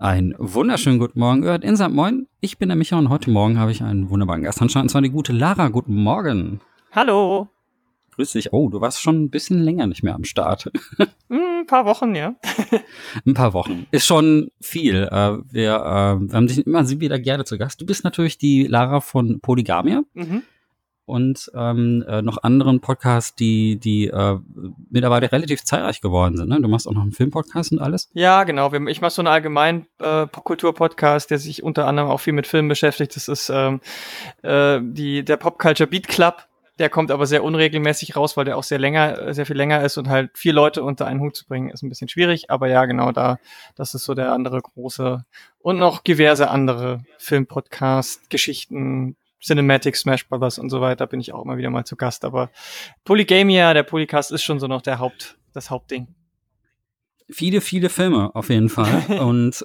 Einen wunderschönen guten Morgen, ihr hört Insert Moin. Ich bin der Micha und heute Morgen habe ich einen wunderbaren Gast anscheinend, und zwar die gute Lara. Guten Morgen. Hallo. Grüß dich. Oh, du warst schon ein bisschen länger nicht mehr am Start. Ein paar Wochen, ja. Ein paar Wochen. Ist schon viel. Wir haben dich immer wieder gerne zu Gast. Du bist natürlich die Lara von Polygamia. Und noch anderen Podcasts, die mittlerweile relativ zahlreich geworden sind. Ne? Du machst auch noch einen Filmpodcast und alles? Ja, genau. Ich mache so einen allgemeinen Kultur-Podcast, der sich unter anderem auch viel mit Filmen beschäftigt. Das ist der Pop Culture Beat Club. Der kommt aber sehr unregelmäßig raus, weil der auch sehr viel länger ist und halt 4 Leute unter einen Hut zu bringen, ist ein bisschen schwierig. Aber ja, genau, das ist so der andere große und noch diverse andere Filmpodcast, Geschichten, Cinematic, Smash Brothers und so weiter bin ich auch immer wieder mal zu Gast. Aber Polygamia, der Polycast ist schon so noch das Hauptding. Viele Filme auf jeden Fall.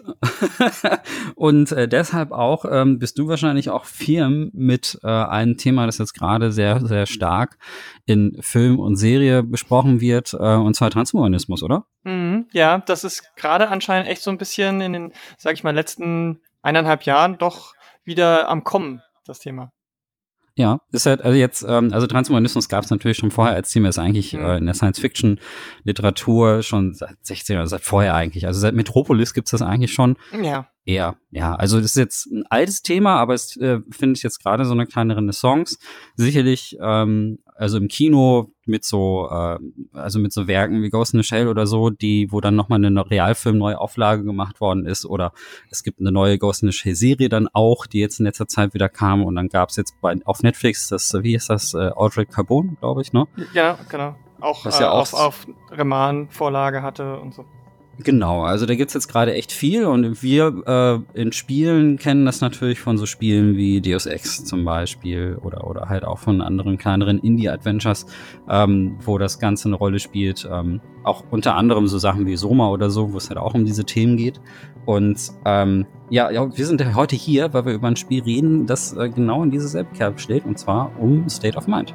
und deshalb auch bist du wahrscheinlich auch firm mit einem Thema, das jetzt gerade sehr, sehr stark in Film und Serie besprochen wird, und zwar Transhumanismus, oder? Ja, das ist gerade anscheinend echt so ein bisschen in den, sag ich mal, letzten 1,5 Jahren doch wieder am Kommen, das Thema. Ja, ist halt, also Transhumanismus gab es natürlich schon vorher als Thema, ist eigentlich in der Science-Fiction-Literatur schon seit 16 oder seit vorher eigentlich. Also seit Metropolis gibt's das eigentlich schon. Ja. Ja, also das ist jetzt ein altes Thema, aber es finde ich jetzt gerade so eine kleine Renaissance. Sicherlich, also im Kino mit so Werken wie Ghost in the Shell oder so, wo dann nochmal eine Realfilm-Neuauflage gemacht worden ist, oder es gibt eine neue Ghost in the Shell-Serie dann auch, die jetzt in letzter Zeit wieder kam, und dann gab's jetzt auf Netflix wie ist das, Altered Carbon, glaube ich, ne? Ja, genau. Auch, was ja auch auf Roman-Vorlage hatte und so. Genau, also da gibt's jetzt gerade echt viel, und wir in Spielen kennen das natürlich von so Spielen wie Deus Ex zum Beispiel oder halt auch von anderen kleineren Indie-Adventures, wo das Ganze eine Rolle spielt. Auch unter anderem so Sachen wie Soma oder so, wo es halt auch um diese Themen geht. Und wir sind heute hier, weil wir über ein Spiel reden, das genau in diese selbe Kerbe schlägt, und zwar um State of Mind.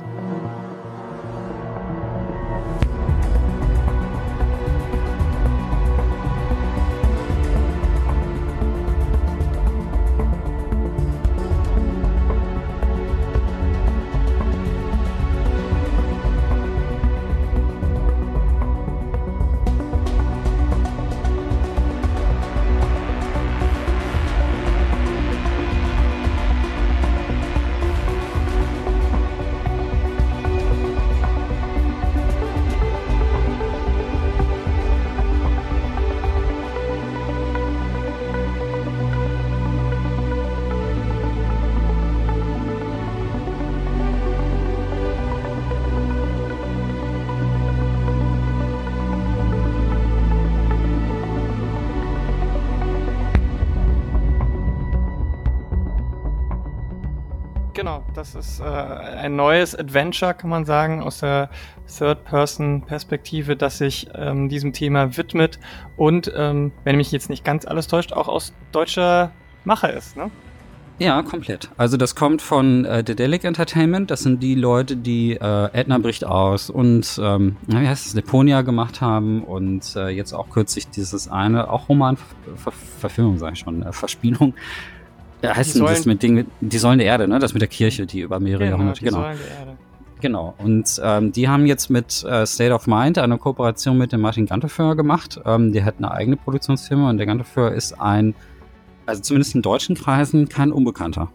Genau, das ist ein neues Adventure, kann man sagen, aus der Third-Person-Perspektive, das sich diesem Thema widmet und, wenn mich jetzt nicht ganz alles täuscht, auch aus deutscher Mache ist, ne? Ja, komplett. Also das kommt von Dedelic Entertainment. Das sind die Leute, die Edna bricht aus und wie heißt es, Deponia gemacht haben, und jetzt auch kürzlich dieses eine, auch Roman-Verfilmung, sage ich schon, Verspielung. Heißt das mit die Säulen der Erde, ne? Das mit der Kirche, die über mehrere Jahrhunderte. Genau, die Säulen der Erde. Genau. Und die haben jetzt mit State of Mind eine Kooperation mit dem Martin Ganteföhr gemacht. Der hat eine eigene Produktionsfirma, und der Ganteföhr ist also zumindest in deutschen Kreisen, kein Unbekannter.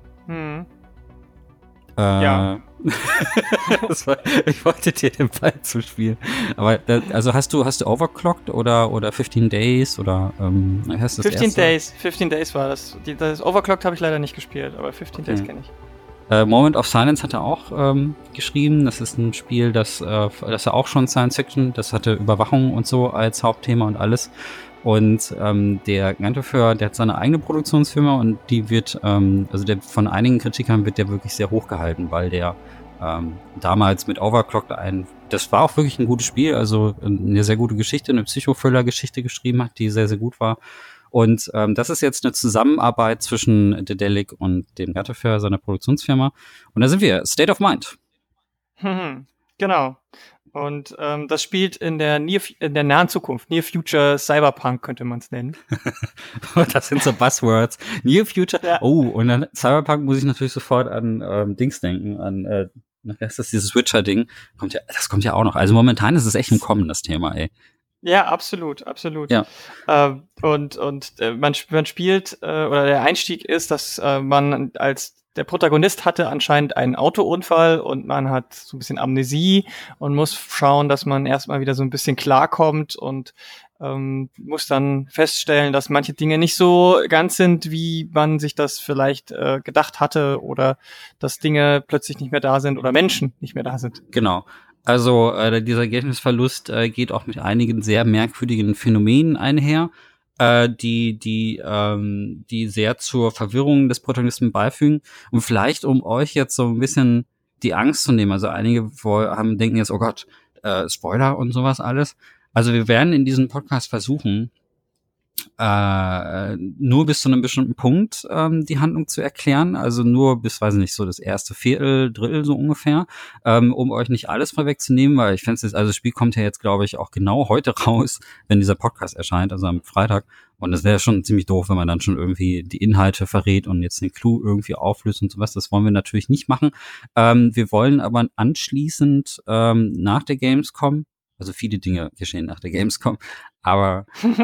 Ja. Ich wollte dir den Ball zuspielen. Aber also hast du Overclocked oder 15 Days oder heißt das 15 Days war das. Das Overclocked habe ich leider nicht gespielt, aber 15 Days kenne ich. Moment of Silence hat er auch geschrieben. Das ist ein Spiel, das er auch schon Science Fiction, das hatte Überwachung und so als Hauptthema und alles. Und der Ganteföhr, der hat seine eigene Produktionsfirma, und die wird, von einigen Kritikern wird der wirklich sehr hoch gehalten, weil der damals mit Overclocked das war auch wirklich ein gutes Spiel, also eine sehr gute Geschichte, eine Psychothriller-Geschichte geschrieben hat, die sehr, sehr gut war. Und das ist jetzt eine Zusammenarbeit zwischen Dedelic und dem Ganteföhr, seiner Produktionsfirma. Und da sind wir, State of Mind. Genau. Und das spielt in der nahen Zukunft, Near Future Cyberpunk könnte man es nennen. Das sind so Buzzwords. Near Future. Ja. Oh, und dann Cyberpunk muss ich natürlich sofort an Dings denken, wie heißt das, dieses Witcher-Ding. Das kommt ja auch noch. Also momentan ist es echt im Kommen, das Thema, ey. Ja, absolut, absolut. Ja. Man spielt, oder der Einstieg ist, dass man als der Protagonist hatte anscheinend einen Autounfall und man hat so ein bisschen Amnesie und muss schauen, dass man erstmal wieder so ein bisschen klarkommt und muss dann feststellen, dass manche Dinge nicht so ganz sind, wie man sich das vielleicht gedacht hatte oder dass Dinge plötzlich nicht mehr da sind oder Menschen nicht mehr da sind. Genau. Also dieser Gedächtnisverlust geht auch mit einigen sehr merkwürdigen Phänomenen einher, die sehr zur Verwirrung des Protagonisten beifügen. Und vielleicht, um euch jetzt so ein bisschen die Angst zu nehmen, also einige denken jetzt, oh Gott, Spoiler und sowas alles. Also wir werden in diesem Podcast versuchen, nur bis zu einem bestimmten Punkt die Handlung zu erklären, also nur bis, weiß nicht, so das erste Viertel, Drittel so ungefähr, um euch nicht alles vorwegzunehmen, weil ich fände es, also das Spiel kommt ja jetzt, glaube ich, auch genau heute raus, wenn dieser Podcast erscheint, also am Freitag, und das wäre schon ziemlich doof, wenn man dann schon irgendwie die Inhalte verrät und jetzt den Clou irgendwie auflöst und sowas, das wollen wir natürlich nicht machen. Wir wollen aber anschließend nach der Gamescom, also viele Dinge geschehen nach der Gamescom, aber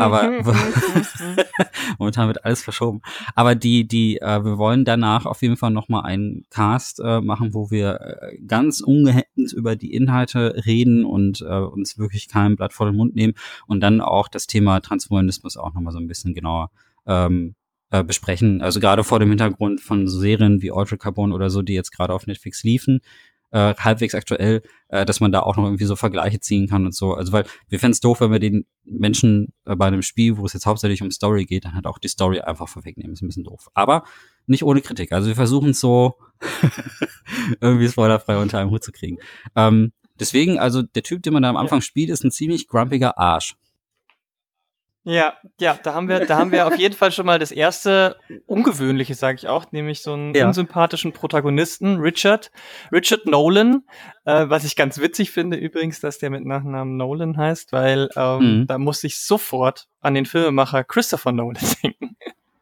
momentan wird alles verschoben. Aber wir wollen danach auf jeden Fall nochmal einen Cast machen, wo wir ganz ungehemmt über die Inhalte reden und uns wirklich kein Blatt vor den Mund nehmen und dann auch das Thema Transhumanismus auch nochmal so ein bisschen genauer besprechen. Also gerade vor dem Hintergrund von so Serien wie Altered Carbon oder so, die jetzt gerade auf Netflix liefen, halbwegs aktuell, dass man da auch noch irgendwie so Vergleiche ziehen kann und so. Also weil wir fänden es doof, wenn wir den Menschen bei einem Spiel, wo es jetzt hauptsächlich um Story geht, dann halt auch die Story einfach vorwegnehmen. Ist ein bisschen doof. Aber nicht ohne Kritik. Also wir versuchen es so irgendwie spoilerfrei unter einem Hut zu kriegen. Deswegen, also der Typ, den man da am Anfang spielt, ist ein ziemlich grumpiger Arsch. Ja, da haben wir auf jeden Fall schon mal das erste Ungewöhnliche, sage ich auch, nämlich so einen unsympathischen Protagonisten, Richard Nolan, was ich ganz witzig finde übrigens, dass der mit Nachnamen Nolan heißt, weil da musste ich sofort an den Filmemacher Christopher Nolan denken.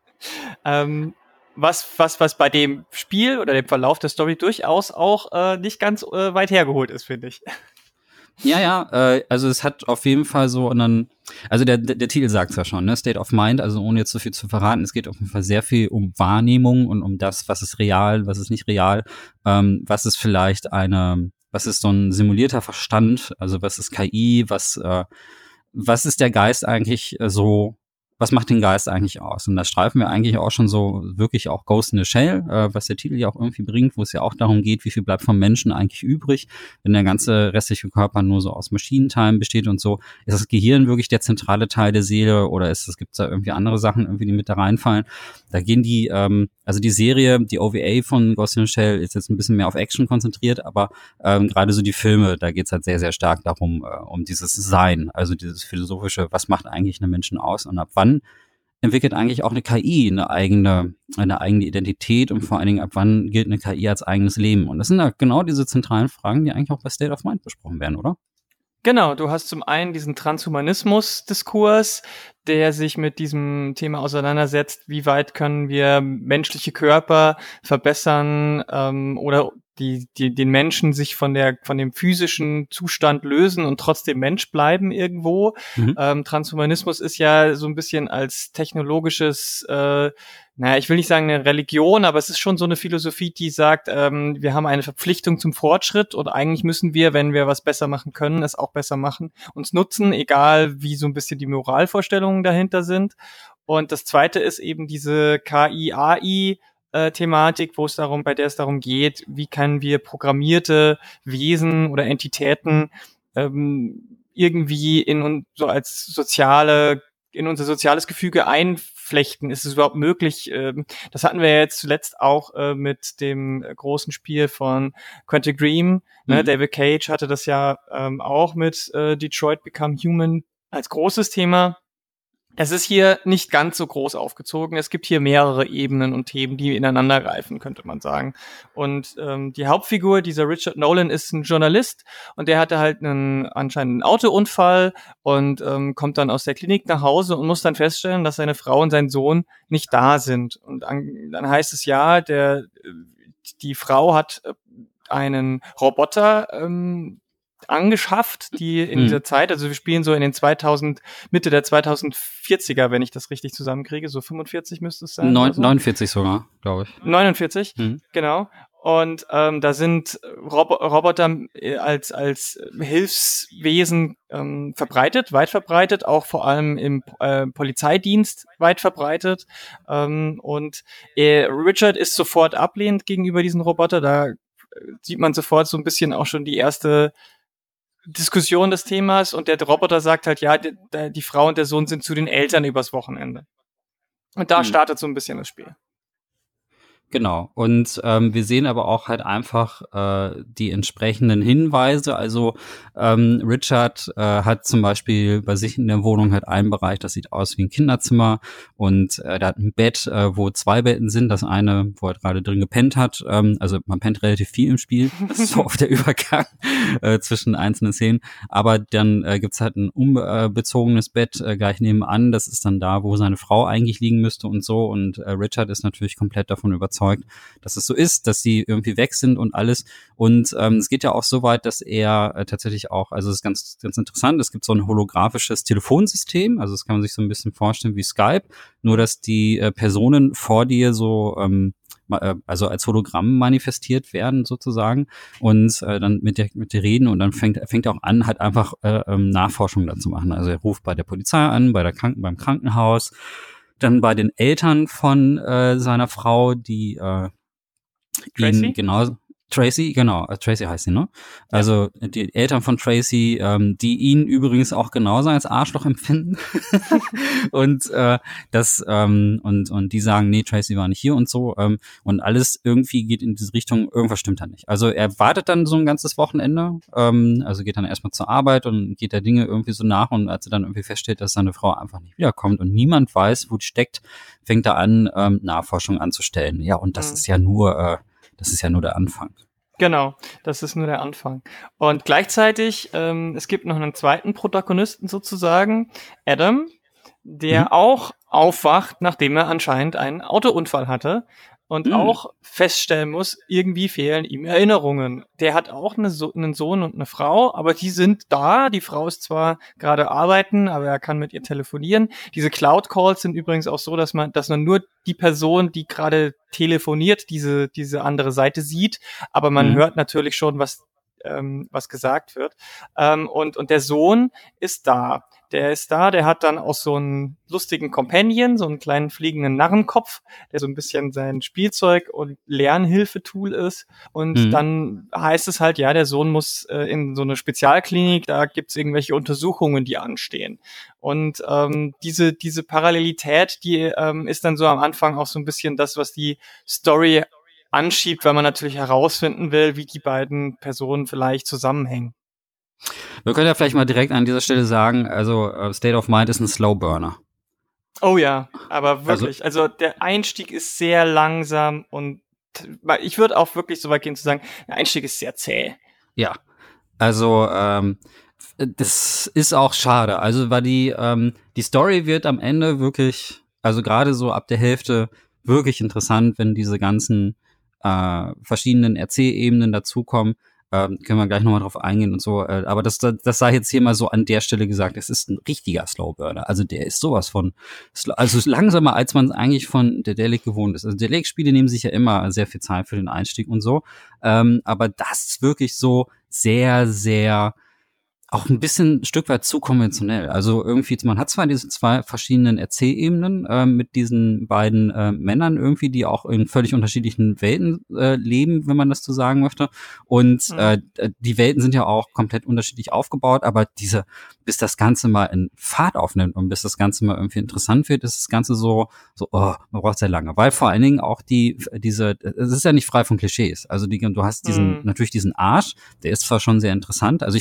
Was bei dem Spiel oder dem Verlauf der Story durchaus auch nicht ganz weit hergeholt ist, finde ich. Ja, also es hat auf jeden Fall so also der Titel sagt's ja schon, ne? State of Mind, also ohne jetzt so viel zu verraten, es geht auf jeden Fall sehr viel um Wahrnehmung und um das, was ist real, was ist nicht real, was ist vielleicht was ist so ein simulierter Verstand, also was ist KI, was ist der Geist eigentlich was macht den Geist eigentlich aus? Und da streifen wir eigentlich auch schon so wirklich auch Ghost in the Shell, was der Titel ja auch irgendwie bringt, wo es ja auch darum geht, wie viel bleibt vom Menschen eigentlich übrig, wenn der ganze restliche Körper nur so aus Maschinenteilen besteht und so. Ist das Gehirn wirklich der zentrale Teil der Seele oder gibt's da irgendwie andere Sachen, irgendwie, die mit da reinfallen? Da gehen also die Serie, die OVA von Ghost in the Shell ist jetzt ein bisschen mehr auf Action konzentriert, aber gerade so die Filme, da geht's halt sehr, sehr stark darum, um dieses Sein, also dieses philosophische, was macht eigentlich einen Menschen aus und ab wann entwickelt eigentlich auch eine KI eine eigene Identität und vor allen Dingen ab wann gilt eine KI als eigenes Leben? Und das sind ja genau diese zentralen Fragen, die eigentlich auch bei State of Mind besprochen werden, oder? Genau, du hast zum einen diesen Transhumanismus-Diskurs, der sich mit diesem Thema auseinandersetzt, wie weit können wir menschliche Körper verbessern oder den Menschen sich von dem physischen Zustand lösen und trotzdem Mensch bleiben irgendwo. Transhumanismus ist ja so ein bisschen als technologisches, ich will nicht sagen eine Religion, aber es ist schon so eine Philosophie, die sagt, wir haben eine Verpflichtung zum Fortschritt und eigentlich müssen wir, wenn wir was besser machen können, es auch besser machen, uns nutzen, egal wie so ein bisschen die Moralvorstellungen dahinter sind. Und das Zweite ist eben diese KI-AI, Thematik, bei der es darum geht, wie können wir programmierte Wesen oder Entitäten irgendwie in unser soziales Gefüge einflechten. Ist es überhaupt möglich? Das hatten wir jetzt zuletzt auch mit dem großen Spiel von Quantic Dream. David Cage hatte das ja auch mit Detroit Become Human als großes Thema. Es ist hier nicht ganz so groß aufgezogen. Es gibt hier mehrere Ebenen und Themen, die ineinander greifen, könnte man sagen. Und die Hauptfigur, dieser Richard Nolan, ist ein Journalist und der hatte halt anscheinend einen Autounfall und kommt dann aus der Klinik nach Hause und muss dann feststellen, dass seine Frau und sein Sohn nicht da sind. Und dann heißt es ja, die Frau hat einen Roboter angeschafft, die in dieser Zeit, also wir spielen so in den Mitte der 2040er, wenn ich das richtig zusammenkriege, so 45 müsste es sein. 49 sogar, glaube ich. 49, genau. Und da sind Roboter als Hilfswesen weit verbreitet, auch vor allem im Polizeidienst weit verbreitet. Und Richard ist sofort ablehnend gegenüber diesen Roboter. Da sieht man sofort so ein bisschen auch schon die erste Diskussion des Themas, und der Roboter sagt halt, ja, die Frau und der Sohn sind zu den Eltern übers Wochenende. Und da startet so ein bisschen das Spiel. Genau. Und wir sehen aber auch halt einfach die entsprechenden Hinweise. Also Richard hat zum Beispiel bei sich in der Wohnung halt einen Bereich, das sieht aus wie ein Kinderzimmer, und der hat ein Bett, wo 2 Betten sind. Das eine, wo er gerade drin gepennt hat. Also man pennt relativ viel im Spiel. Das ist so oft der Übergang zwischen einzelnen Szenen. Aber dann gibt's halt ein unbezogenes Bett gleich nebenan. Das ist dann da, wo seine Frau eigentlich liegen müsste und so. Und Richard ist natürlich komplett davon überzeugt, dass es so ist, dass sie irgendwie weg sind und alles. Und es geht ja auch so weit, dass er tatsächlich auch, also es ist ganz, ganz interessant, es gibt so ein holographisches Telefonsystem, also das kann man sich so ein bisschen vorstellen wie Skype, nur dass die Personen vor dir so also als Hologramm manifestiert werden sozusagen und dann mit dir reden, und dann fängt er auch an, halt einfach Nachforschung dazu machen. Also er ruft bei der Polizei an, beim Krankenhaus, dann bei den Eltern von seiner Frau, die Tracy? Tracy heißt sie, ne? Also die Eltern von Tracy, die ihn übrigens auch genauso als Arschloch empfinden. Und und die sagen, nee, Tracy war nicht hier und so. Und alles irgendwie geht in diese Richtung, irgendwas stimmt da nicht. Also er wartet dann so ein ganzes Wochenende, also geht dann erstmal zur Arbeit und geht der Dinge irgendwie so nach, und als er dann irgendwie feststellt, dass seine Frau einfach nicht wiederkommt und niemand weiß, wo die steckt, fängt er an, Nachforschung anzustellen. Ja, und das ist ja nur der Anfang. Genau, das ist nur der Anfang. Und gleichzeitig, es gibt noch einen zweiten Protagonisten sozusagen, Adam, der auch aufwacht, nachdem er anscheinend einen Autounfall hatte und auch feststellen muss, irgendwie fehlen ihm Erinnerungen. Der hat auch einen Sohn und eine Frau, aber die sind da. Die Frau ist zwar gerade arbeiten, aber er kann mit ihr telefonieren. Diese Cloud Calls sind übrigens auch so, dass man nur die Person, die gerade telefoniert, diese andere Seite sieht, aber man hört natürlich schon, was gesagt wird. Und der Sohn ist da. Der hat dann auch so einen lustigen Companion, so einen kleinen fliegenden Narrenkopf, der so ein bisschen sein Spielzeug und Lernhilfetool ist. Und dann heißt es halt, ja, der Sohn muss in so eine Spezialklinik, da gibt's irgendwelche Untersuchungen, die anstehen. Und diese Parallelität, die ist dann so am Anfang auch so ein bisschen das, was die Story anschiebt, weil man natürlich herausfinden will, wie die beiden Personen vielleicht zusammenhängen. Wir können ja vielleicht mal direkt an dieser Stelle sagen, also State of Mind ist ein Slow Burner. Oh ja, aber wirklich. Also der Einstieg ist sehr langsam und ich würde auch wirklich so weit gehen zu sagen, der Einstieg ist sehr zäh. Ja, also das ist auch schade. Also weil die Story wird am Ende wirklich, also gerade so ab der Hälfte wirklich interessant, wenn diese ganzen verschiedenen Erzählebenen dazukommen. Können wir gleich nochmal drauf eingehen und so. Aber das sei jetzt hier mal so an der Stelle gesagt. Es ist ein richtiger Slowburner. Also der ist sowas von, also langsamer, als man es eigentlich von der Delic gewohnt ist. Also Delic-Spiele nehmen sich ja immer sehr viel Zeit für den Einstieg und so. Aber das ist wirklich so sehr, sehr auch ein bisschen ein Stück weit zu konventionell. Also irgendwie, man hat zwar diese 2 verschiedenen Erzählebenen mit diesen beiden Männern irgendwie, die auch in völlig unterschiedlichen Welten leben, wenn man das so sagen möchte. Und die Welten sind ja auch komplett unterschiedlich aufgebaut, aber bis das Ganze mal in Fahrt aufnimmt und bis das Ganze mal irgendwie interessant wird, ist das Ganze so, man braucht sehr lange. Weil vor allen Dingen auch es ist ja nicht frei von Klischees. Also du hast natürlich diesen Arsch, der ist zwar schon sehr interessant. Also ich finde,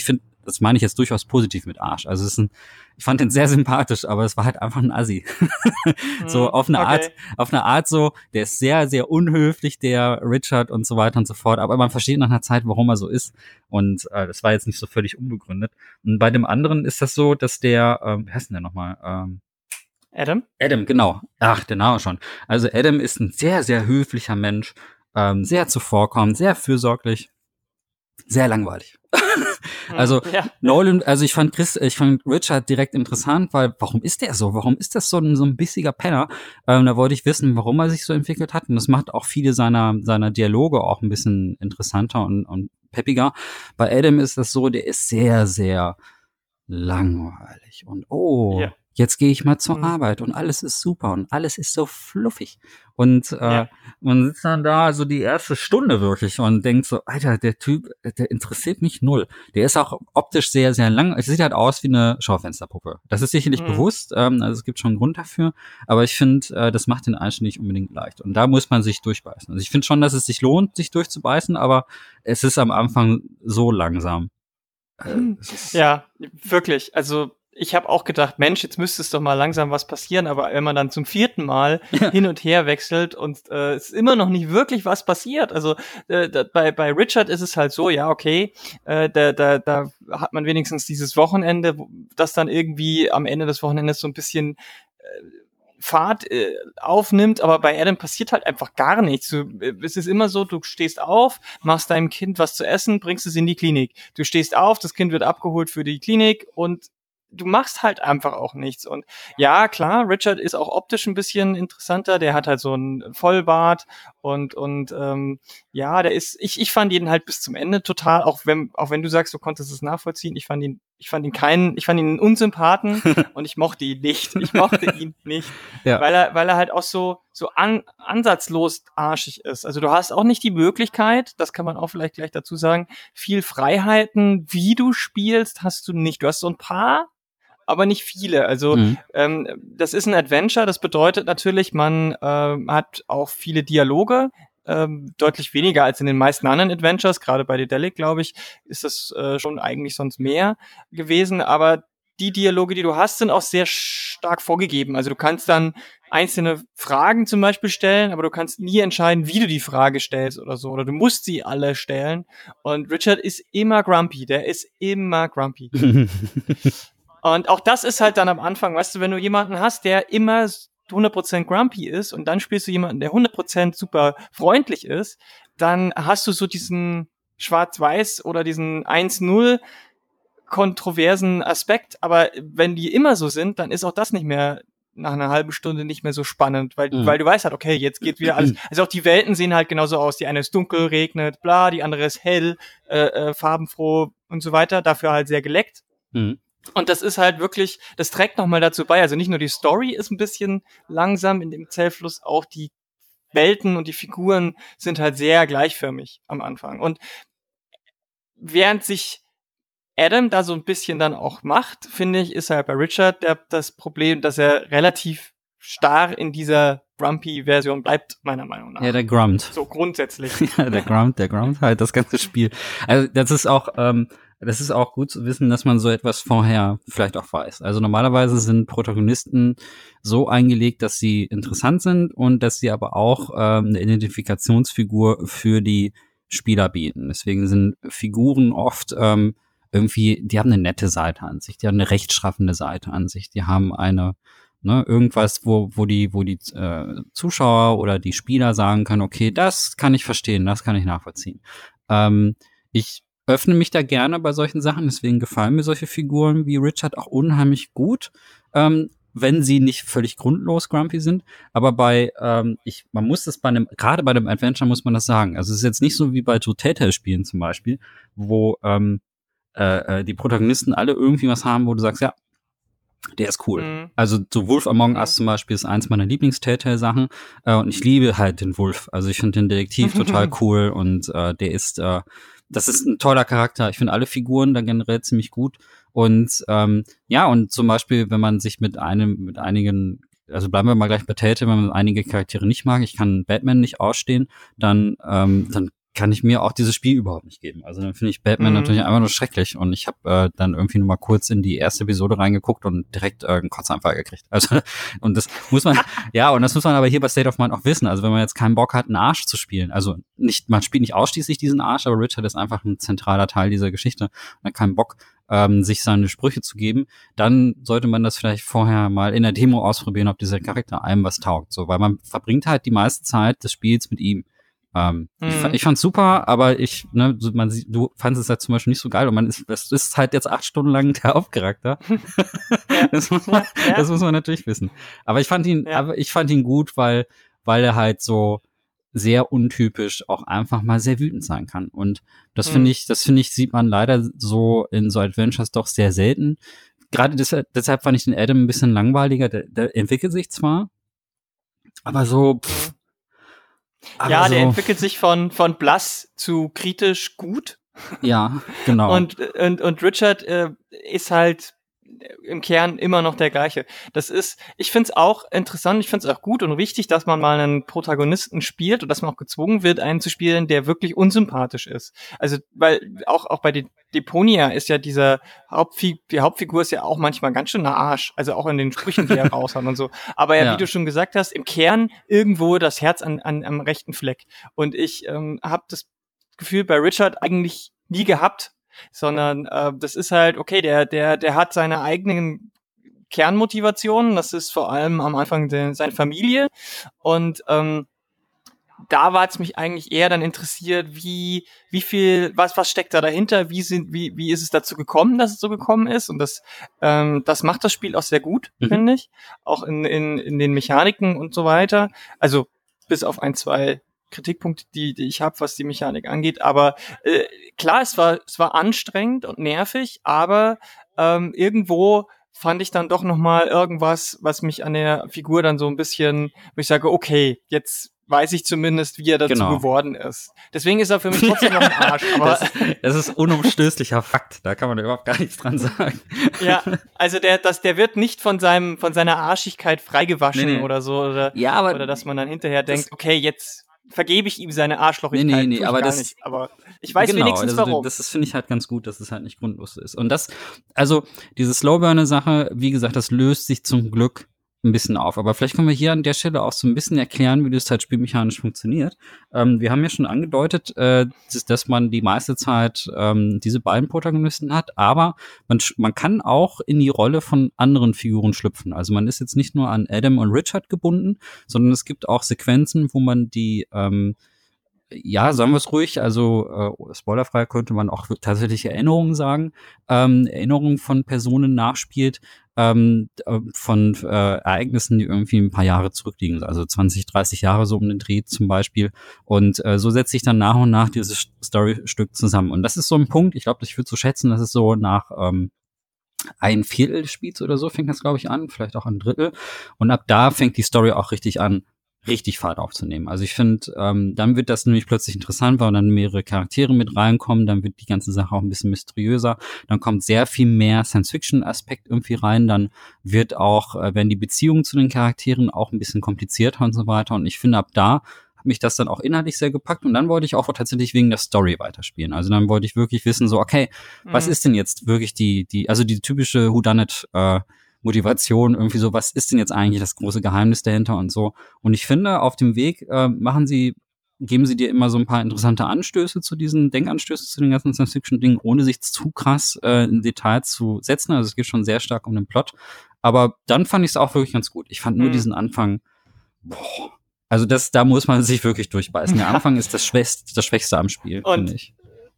das meine ich jetzt durchaus positiv mit Arsch. Also ich fand den sehr sympathisch, aber es war halt einfach ein Assi. So auf eine Art so, der ist sehr, sehr unhöflich, der Richard und so weiter und so fort, aber man versteht nach einer Zeit, warum er so ist und das war jetzt nicht so völlig unbegründet. Und bei dem anderen ist das so, dass der, wie heißt denn der nochmal? Adam? Adam, genau. Ach, der Name schon. Also Adam ist ein sehr, sehr höflicher Mensch, sehr zuvorkommend, sehr fürsorglich, sehr langweilig. Also Nolan, also ich fand Richard direkt interessant, weil warum ist der so? Warum ist das so ein bissiger Penner? Da wollte ich wissen, warum er sich so entwickelt hat. Und das macht auch viele seiner Dialoge auch ein bisschen interessanter und peppiger. Bei Adam ist das so, der ist sehr, sehr langweilig und jetzt gehe ich mal zur Arbeit und alles ist super und alles ist so fluffig. Und man sitzt dann da so die erste Stunde wirklich und denkt so, Alter, der Typ, der interessiert mich null. Der ist auch optisch sehr, sehr lang. Es sieht halt aus wie eine Schaufensterpuppe. Das ist sicherlich bewusst, also es gibt schon einen Grund dafür. Aber ich finde, das macht den Einstieg nicht unbedingt leicht. Und da muss man sich durchbeißen. Also ich finde schon, dass es sich lohnt, sich durchzubeißen, aber es ist am Anfang so langsam. Ja, wirklich. Also ich habe auch gedacht, Mensch, jetzt müsste es doch mal langsam was passieren, aber wenn man dann zum 4. Mal hin und her wechselt und es ist immer noch nicht wirklich was passiert. Also bei Richard ist es halt so, ja, okay, da hat man wenigstens dieses Wochenende, das dann irgendwie am Ende des Wochenendes so ein bisschen Fahrt aufnimmt, aber bei Adam passiert halt einfach gar nichts. Es ist immer so, du stehst auf, machst deinem Kind was zu essen, bringst es in die Klinik. Du stehst auf, das Kind wird abgeholt für die Klinik und du machst halt einfach auch nichts. Und ja, klar, Richard ist auch optisch ein bisschen interessanter. Der hat halt so einen Vollbart und ja, der ist, ich fand ihn halt bis zum Ende total, auch wenn du sagst, du konntest es nachvollziehen, ich fand ihn einen Unsympathen und ich mochte ihn nicht. Ja. Weil er halt auch so ansatzlos arschig ist. Also du hast auch nicht die Möglichkeit, das kann man auch vielleicht gleich dazu sagen, viel Freiheiten, wie du spielst, hast du nicht. Du hast so ein paar, aber nicht viele. Also das ist ein Adventure, das bedeutet natürlich, man hat auch viele Dialoge, deutlich weniger als in den meisten anderen Adventures, gerade bei Dedelic, glaube ich, ist das schon eigentlich sonst mehr gewesen, aber die Dialoge, die du hast, sind auch sehr stark vorgegeben. Also du kannst dann einzelne Fragen zum Beispiel stellen, aber du kannst nie entscheiden, wie du die Frage stellst oder so. Oder du musst sie alle stellen. Und Richard ist immer grumpy. Der ist immer grumpy. Und auch das ist halt dann am Anfang, weißt du, wenn du jemanden hast, der immer 100% grumpy ist und dann spielst du jemanden, der 100% super freundlich ist, dann hast du so diesen Schwarz-Weiß oder diesen 1-0 kontroversen Aspekt, aber wenn die immer so sind, dann ist auch das nicht mehr nach einer halben Stunde nicht mehr so spannend, weil du weißt halt, okay, jetzt geht wieder alles. Also auch die Welten sehen halt genauso aus. Die eine ist dunkel, regnet, bla, die andere ist hell, farbenfroh und so weiter. Dafür halt sehr geleckt. Und das ist halt wirklich, das trägt nochmal dazu bei. Also nicht nur die Story ist ein bisschen langsam in dem Zählfluss, auch die Welten und die Figuren sind halt sehr gleichförmig am Anfang. Und während sich Adam da so ein bisschen dann auch macht, finde ich, ist halt bei Richard das Problem, dass er relativ starr in dieser Grumpy-Version bleibt, meiner Meinung nach. Ja, der grummt. So grundsätzlich. Ja, der grummt halt das ganze Spiel. Also das ist auch gut zu wissen, dass man so etwas vorher vielleicht auch weiß. Also normalerweise sind Protagonisten so eingelegt, dass sie interessant sind und dass sie aber auch eine Identifikationsfigur für die Spieler bieten. Deswegen sind Figuren oft irgendwie, die haben eine nette Seite an sich, die haben eine rechtschaffende Seite an sich, die haben eine, irgendwas, wo die Zuschauer oder die Spieler sagen können, okay, das kann ich verstehen, das kann ich nachvollziehen. Ich öffne mich da gerne bei solchen Sachen, deswegen gefallen mir solche Figuren wie Richard auch unheimlich gut, wenn sie nicht völlig grundlos grumpy sind, aber man muss das gerade bei dem Adventure muss man das sagen. Also es ist jetzt nicht so wie bei so Telltale-Spielen zum Beispiel, wo die Protagonisten alle irgendwie was haben, wo du sagst, ja, der ist cool. Also so Wolf Among Us zum Beispiel ist eins meiner Lieblings-Telltale-Sachen und ich liebe halt den Wolf. Also ich finde den Detektiv total cool und der ist, das ist ein toller Charakter. Ich finde alle Figuren da generell ziemlich gut und und zum Beispiel, wenn man sich mit einigen, also bleiben wir mal gleich bei Telltale, wenn man einige Charaktere nicht mag, ich kann Batman nicht ausstehen, dann kann ich mir auch dieses Spiel überhaupt nicht geben. Also dann finde ich Batman natürlich einfach nur schrecklich und ich habe dann irgendwie nur mal kurz in die erste Episode reingeguckt und direkt einen Kotzanfall gekriegt. Also und das muss man, und das muss man aber hier bei State of Mind auch wissen. Also wenn man jetzt keinen Bock hat, einen Arsch zu spielen, also nicht, man spielt nicht ausschließlich diesen Arsch, aber Richard ist einfach ein zentraler Teil dieser Geschichte und hat keinen Bock, sich seine Sprüche zu geben, dann sollte man das vielleicht vorher mal in der Demo ausprobieren, ob dieser Charakter einem was taugt. So, weil man verbringt halt die meiste Zeit des Spiels mit ihm. Ich fand's super, aber du fandest es halt zum Beispiel nicht so geil und das ist halt jetzt 8 Stunden lang der Hauptcharakter. Das muss man natürlich wissen. Aber ich fand ihn gut, weil er halt so sehr untypisch auch einfach mal sehr wütend sein kann. Und das finde ich, sieht man leider so in so Adventures doch sehr selten. Gerade deshalb fand ich den Adam ein bisschen langweiliger. Der entwickelt sich zwar, aber so, ja, der entwickelt sich von blass zu kritisch gut. Ja, genau. Und Richard ist halt im Kern immer noch der gleiche. Ich find's auch interessant, ich find's auch gut und wichtig, dass man mal einen Protagonisten spielt und dass man auch gezwungen wird, einen zu spielen, der wirklich unsympathisch ist. Also, weil auch bei Deponia ist ja die Hauptfigur ist ja auch manchmal ganz schön ein Arsch, also auch in den Sprüchen, die er raushaut und so. Aber wie du schon gesagt hast, im Kern irgendwo das Herz am rechten Fleck. Und ich habe das Gefühl bei Richard eigentlich nie gehabt, sondern das ist halt, okay, der hat seine eigenen Kernmotivationen, das ist vor allem am Anfang seine Familie und da war es mich eigentlich eher dann interessiert, wie viel, was steckt da dahinter, wie ist es dazu gekommen, dass es so gekommen ist und das macht das Spiel auch sehr gut, finde ich, auch in den Mechaniken und so weiter, also bis auf 1, 2 Kritikpunkte, die ich habe, was die Mechanik angeht, aber klar, es war anstrengend und nervig, aber irgendwo fand ich dann doch nochmal irgendwas, was mich an der Figur dann so ein bisschen, wo ich sage, okay, jetzt weiß ich zumindest, wie er dazu geworden ist. Deswegen ist er für mich trotzdem noch ein Arsch. Aber das ist unumstößlicher Fakt, da kann man überhaupt gar nichts dran sagen. Ja, also der wird nicht von seiner Arschigkeit freigewaschen oder so, oder dass man dann hinterher denkt, okay, jetzt vergebe ich ihm seine Arschlochigkeit. Nee, aber aber ich weiß wenigstens warum. Das finde ich halt ganz gut, dass es halt nicht grundlos ist. Und also diese Slowburner-Sache, wie gesagt, das löst sich zum Glück ein bisschen auf. Aber vielleicht können wir hier an der Stelle auch so ein bisschen erklären, wie das halt spielmechanisch funktioniert. Wir haben ja schon angedeutet, dass man die meiste Zeit diese beiden Protagonisten hat, aber man kann auch in die Rolle von anderen Figuren schlüpfen. Also man ist jetzt nicht nur an Adam und Richard gebunden, sondern es gibt auch Sequenzen, wo man die sagen wir es ruhig, also spoilerfrei könnte man auch tatsächlich Erinnerungen sagen, Erinnerungen von Personen nachspielt, von Ereignissen, die irgendwie ein paar Jahre zurückliegen, also 20, 30 Jahre so um den Dreh zum Beispiel. Und so setzt sich dann nach und nach dieses Storystück zusammen. Und das ist so ein Punkt, ich glaube, ich würde so schätzen, dass es so nach ein Viertel des Spiels oder so fängt das, glaube ich, an, vielleicht auch ein Drittel. Und ab da fängt die Story auch richtig an, richtig Fahrt aufzunehmen. Also ich finde, dann wird das nämlich plötzlich interessant, weil dann mehrere Charaktere mit reinkommen, dann wird die ganze Sache auch ein bisschen mysteriöser, dann kommt sehr viel mehr Science-Fiction-Aspekt irgendwie rein, dann werden die Beziehungen zu den Charakteren auch ein bisschen komplizierter und so weiter und ich finde, ab da hat mich das dann auch inhaltlich sehr gepackt und dann wollte ich auch tatsächlich wegen der Story weiterspielen. Also dann wollte ich wirklich wissen, so, okay, was ist denn jetzt wirklich die typische Whodunit, Motivation, irgendwie so, was ist denn jetzt eigentlich das große Geheimnis dahinter und so. Und ich finde, auf dem Weg geben sie dir immer so ein paar interessante Denkanstöße zu den ganzen Science-Fiction-Dingen, ohne sich zu krass in Detail zu setzen. Also es geht schon sehr stark um den Plot. Aber dann fand ich es auch wirklich ganz gut. Ich fand nur diesen Anfang, also da muss man sich wirklich durchbeißen. Der Anfang ist das Schwächste am Spiel, finde ich.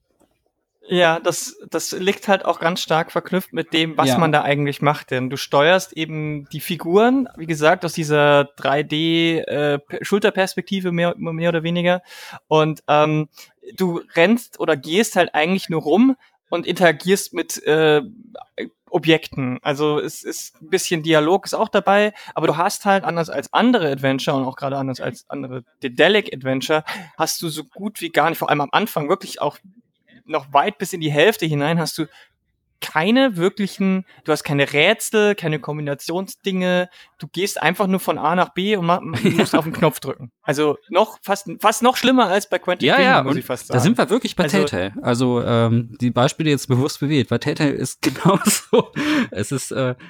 Ja, das liegt halt auch ganz stark verknüpft mit dem, was man da eigentlich macht. Denn du steuerst eben die Figuren, wie gesagt, aus dieser 3D Schulterperspektive mehr oder weniger. Und du rennst oder gehst halt eigentlich nur rum und interagierst mit Objekten. Also es ist ein bisschen Dialog ist auch dabei, aber du hast halt anders als andere Adventure und auch gerade anders als andere Dedelic Adventure, hast du so gut wie gar nicht, vor allem am Anfang wirklich auch noch weit bis in die Hälfte hinein hast du du hast keine Rätsel, keine Kombinationsdinge, du gehst einfach nur von A nach B und musst auf den Knopf drücken. Also fast noch schlimmer als bei Quantic Dream, muss ich fast sagen. Da sind wir wirklich bei Telltale. Also die Beispiele jetzt bewusst bewählt, weil Telltale ist genauso. Es ist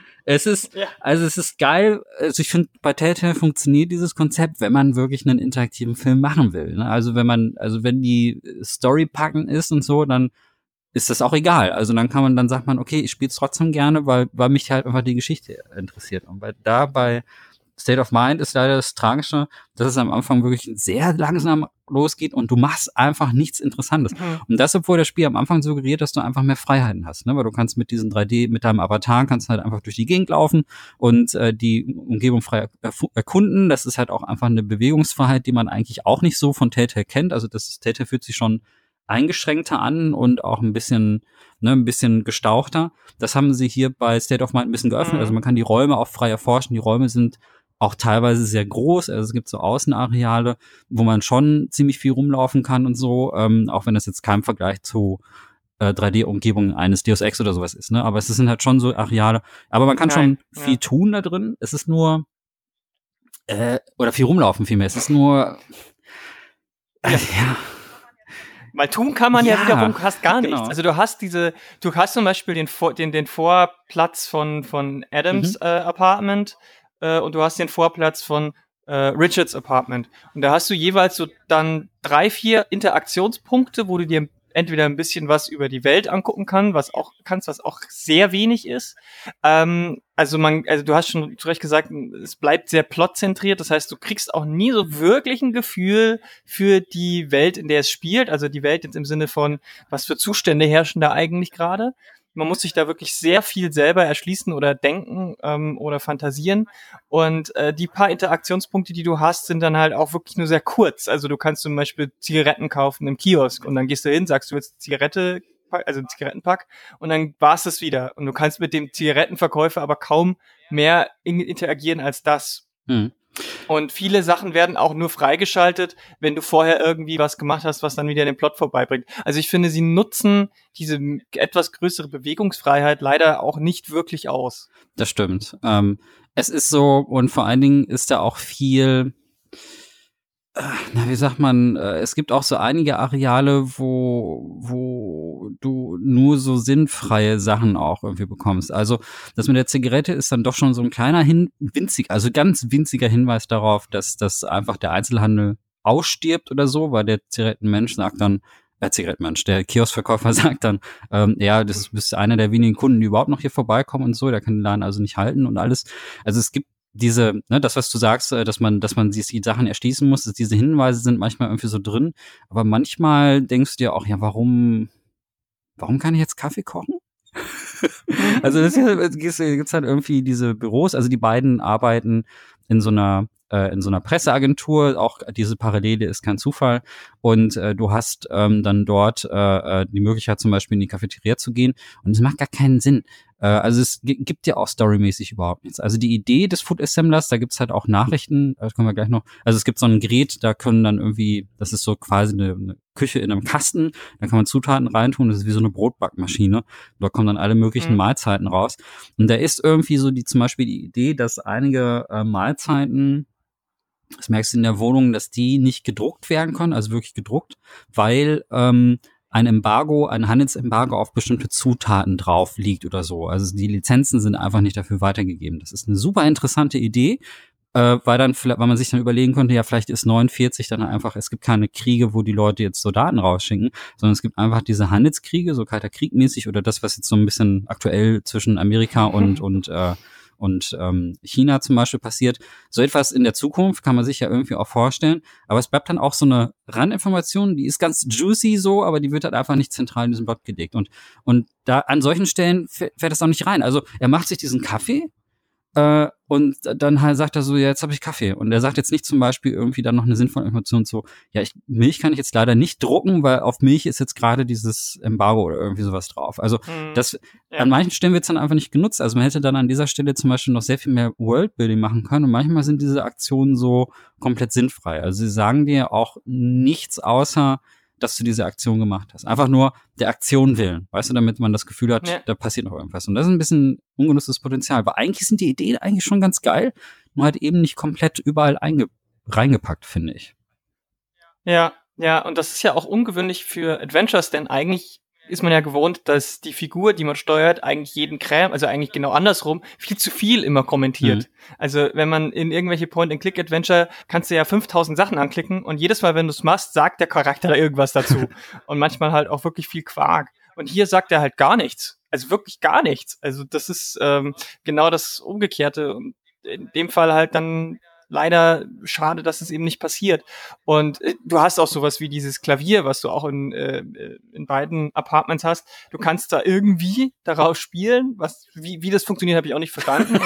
geil. Also ich finde, bei Telltale funktioniert dieses Konzept, wenn man wirklich einen interaktiven Film machen will. Ne? Also wenn die Story packend ist und so, dann ist das auch egal. Also dann sagt man, okay, ich spiele es trotzdem gerne, weil mich halt einfach die Geschichte interessiert. Und bei State of Mind ist leider das Tragische, dass es am Anfang wirklich sehr langsam losgeht und du machst einfach nichts Interessantes. Und das, obwohl das Spiel am Anfang suggeriert, dass du einfach mehr Freiheiten hast, ne? Weil du kannst mit diesen 3D, mit deinem Avatar, kannst halt einfach durch die Gegend laufen und die Umgebung frei erkunden. Das ist halt auch einfach eine Bewegungsfreiheit, die man eigentlich auch nicht so von Telltale kennt. Also Telltale fühlt sich schon eingeschränkter an und auch ein bisschen gestauchter. Das haben sie hier bei State of Mind ein bisschen geöffnet. Also man kann die Räume auch frei erforschen. Die Räume sind auch teilweise sehr groß. Also es gibt so Außenareale, wo man schon ziemlich viel rumlaufen kann und so, auch wenn das jetzt kein Vergleich zu 3D-Umgebungen eines Deus Ex oder sowas ist, ne? Aber es sind halt schon so Areale. Aber man kann schon viel tun da drin. Es ist nur oder viel rumlaufen vielmehr. Es ist nur Weil tun kann man ja wiederum fast gar nichts. Genau. Also du hast zum Beispiel den Vorplatz von Adams Apartment und du hast den Vorplatz von Richards Apartment. Und da hast du jeweils so dann 3, 4 Interaktionspunkte, wo du dir entweder ein bisschen was über die Welt angucken was auch sehr wenig ist. Also du hast schon zu Recht gesagt, es bleibt sehr plotzentriert. Das heißt, du kriegst auch nie so wirklich ein Gefühl für die Welt, in der es spielt. Also die Welt jetzt im Sinne von, was für Zustände herrschen da eigentlich gerade. Man muss sich da wirklich sehr viel selber erschließen oder denken oder fantasieren. Und die paar Interaktionspunkte, die du hast, sind dann halt auch wirklich nur sehr kurz. Also du kannst zum Beispiel Zigaretten kaufen im Kiosk und dann gehst du hin, sagst du willst Zigarette, also einen Zigarettenpack und dann war's es wieder. Und du kannst mit dem Zigarettenverkäufer aber kaum mehr interagieren als das. Und viele Sachen werden auch nur freigeschaltet, wenn du vorher irgendwie was gemacht hast, was dann wieder den Plot vorbeibringt. Also ich finde, sie nutzen diese etwas größere Bewegungsfreiheit leider auch nicht wirklich aus. Das stimmt. Es ist so, und vor allen Dingen ist da auch viel, wie sagt man, es gibt auch so einige Areale, wo du nur so sinnfreie Sachen auch irgendwie bekommst. Also das mit der Zigarette ist dann doch schon so ein kleiner ganz winziger Hinweis darauf, dass einfach der Einzelhandel ausstirbt oder so, weil der der Kioskverkäufer sagt dann, das bist einer der wenigen Kunden, die überhaupt noch hier vorbeikommen und so, der kann den Laden also nicht halten und alles. Also es gibt das, was du sagst, dass man sich die Sachen erschließen muss, dass diese Hinweise sind manchmal irgendwie so drin, aber manchmal denkst du dir auch, ja, warum kann ich jetzt Kaffee kochen? Also gibt's halt irgendwie diese Büros, also die beiden arbeiten in so einer Presseagentur, auch diese Parallele ist kein Zufall und du hast dann dort die Möglichkeit zum Beispiel in die Cafeteria zu gehen und es macht gar keinen Sinn. Also es gibt ja auch storymäßig überhaupt nichts. Also die Idee des Food Assemblers, da gibt's halt auch Nachrichten, das können wir gleich noch, also es gibt so ein Gerät, da können dann irgendwie, das ist so quasi eine Küche in einem Kasten, da kann man Zutaten reintun, das ist wie so eine Brotbackmaschine, da kommen dann alle möglichen Mahlzeiten raus und da ist irgendwie so zum Beispiel die Idee, dass einige Mahlzeiten, das merkst du in der Wohnung, dass die nicht gedruckt werden können, also wirklich gedruckt, weil ein Handelsembargo auf bestimmte Zutaten drauf liegt oder so. Also die Lizenzen sind einfach nicht dafür weitergegeben. Das ist eine super interessante Idee, weil man sich dann überlegen könnte, ja, vielleicht ist 49 dann einfach, es gibt keine Kriege, wo die Leute jetzt Soldaten rausschicken, sondern es gibt einfach diese Handelskriege, so Kalter Krieg mäßig oder das, was jetzt so ein bisschen aktuell zwischen Amerika und China zum Beispiel passiert. So etwas in der Zukunft kann man sich ja irgendwie auch vorstellen. Aber es bleibt dann auch so eine Randinformation, die ist ganz juicy so, aber die wird halt einfach nicht zentral in diesem Blog gelegt. Und da an solchen Stellen fährt das auch nicht rein. Also er macht sich diesen Kaffee und dann halt sagt er so, ja, jetzt habe ich Kaffee. Und er sagt jetzt nicht zum Beispiel irgendwie dann noch eine sinnvolle Information so, ja, Milch kann ich jetzt leider nicht drucken, weil auf Milch ist jetzt gerade dieses Embargo oder irgendwie sowas drauf. Also an manchen Stellen wird es dann einfach nicht genutzt. Also man hätte dann an dieser Stelle zum Beispiel noch sehr viel mehr Worldbuilding machen können. Und manchmal sind diese Aktionen so komplett sinnfrei. Also sie sagen dir auch nichts außer dass du diese Aktion gemacht hast. Einfach nur der Aktion willen, weißt du, damit man das Gefühl hat, da passiert noch irgendwas. Und das ist ein bisschen ungenutztes Potenzial. Weil eigentlich sind die Ideen eigentlich schon ganz geil, nur halt eben nicht komplett überall reingepackt, finde ich. Ja, und das ist ja auch ungewöhnlich für Adventures, denn eigentlich ist man ja gewohnt, dass die Figur, die man steuert, eigentlich jeden Kram, also eigentlich genau andersrum, viel zu viel immer kommentiert. Also wenn man in irgendwelche Point-and-Click-Adventure, kannst du ja 5000 Sachen anklicken und jedes Mal, wenn du es machst, sagt der Charakter da irgendwas dazu. Und manchmal halt auch wirklich viel Quark. Und hier sagt er halt gar nichts. Also wirklich gar nichts. Also das ist genau das Umgekehrte. Und in dem Fall halt dann leider schade, dass es eben nicht passiert. Und du hast auch sowas wie dieses Klavier, was du auch in beiden Apartments hast. Du kannst da irgendwie darauf spielen. Wie das funktioniert, habe ich auch nicht verstanden.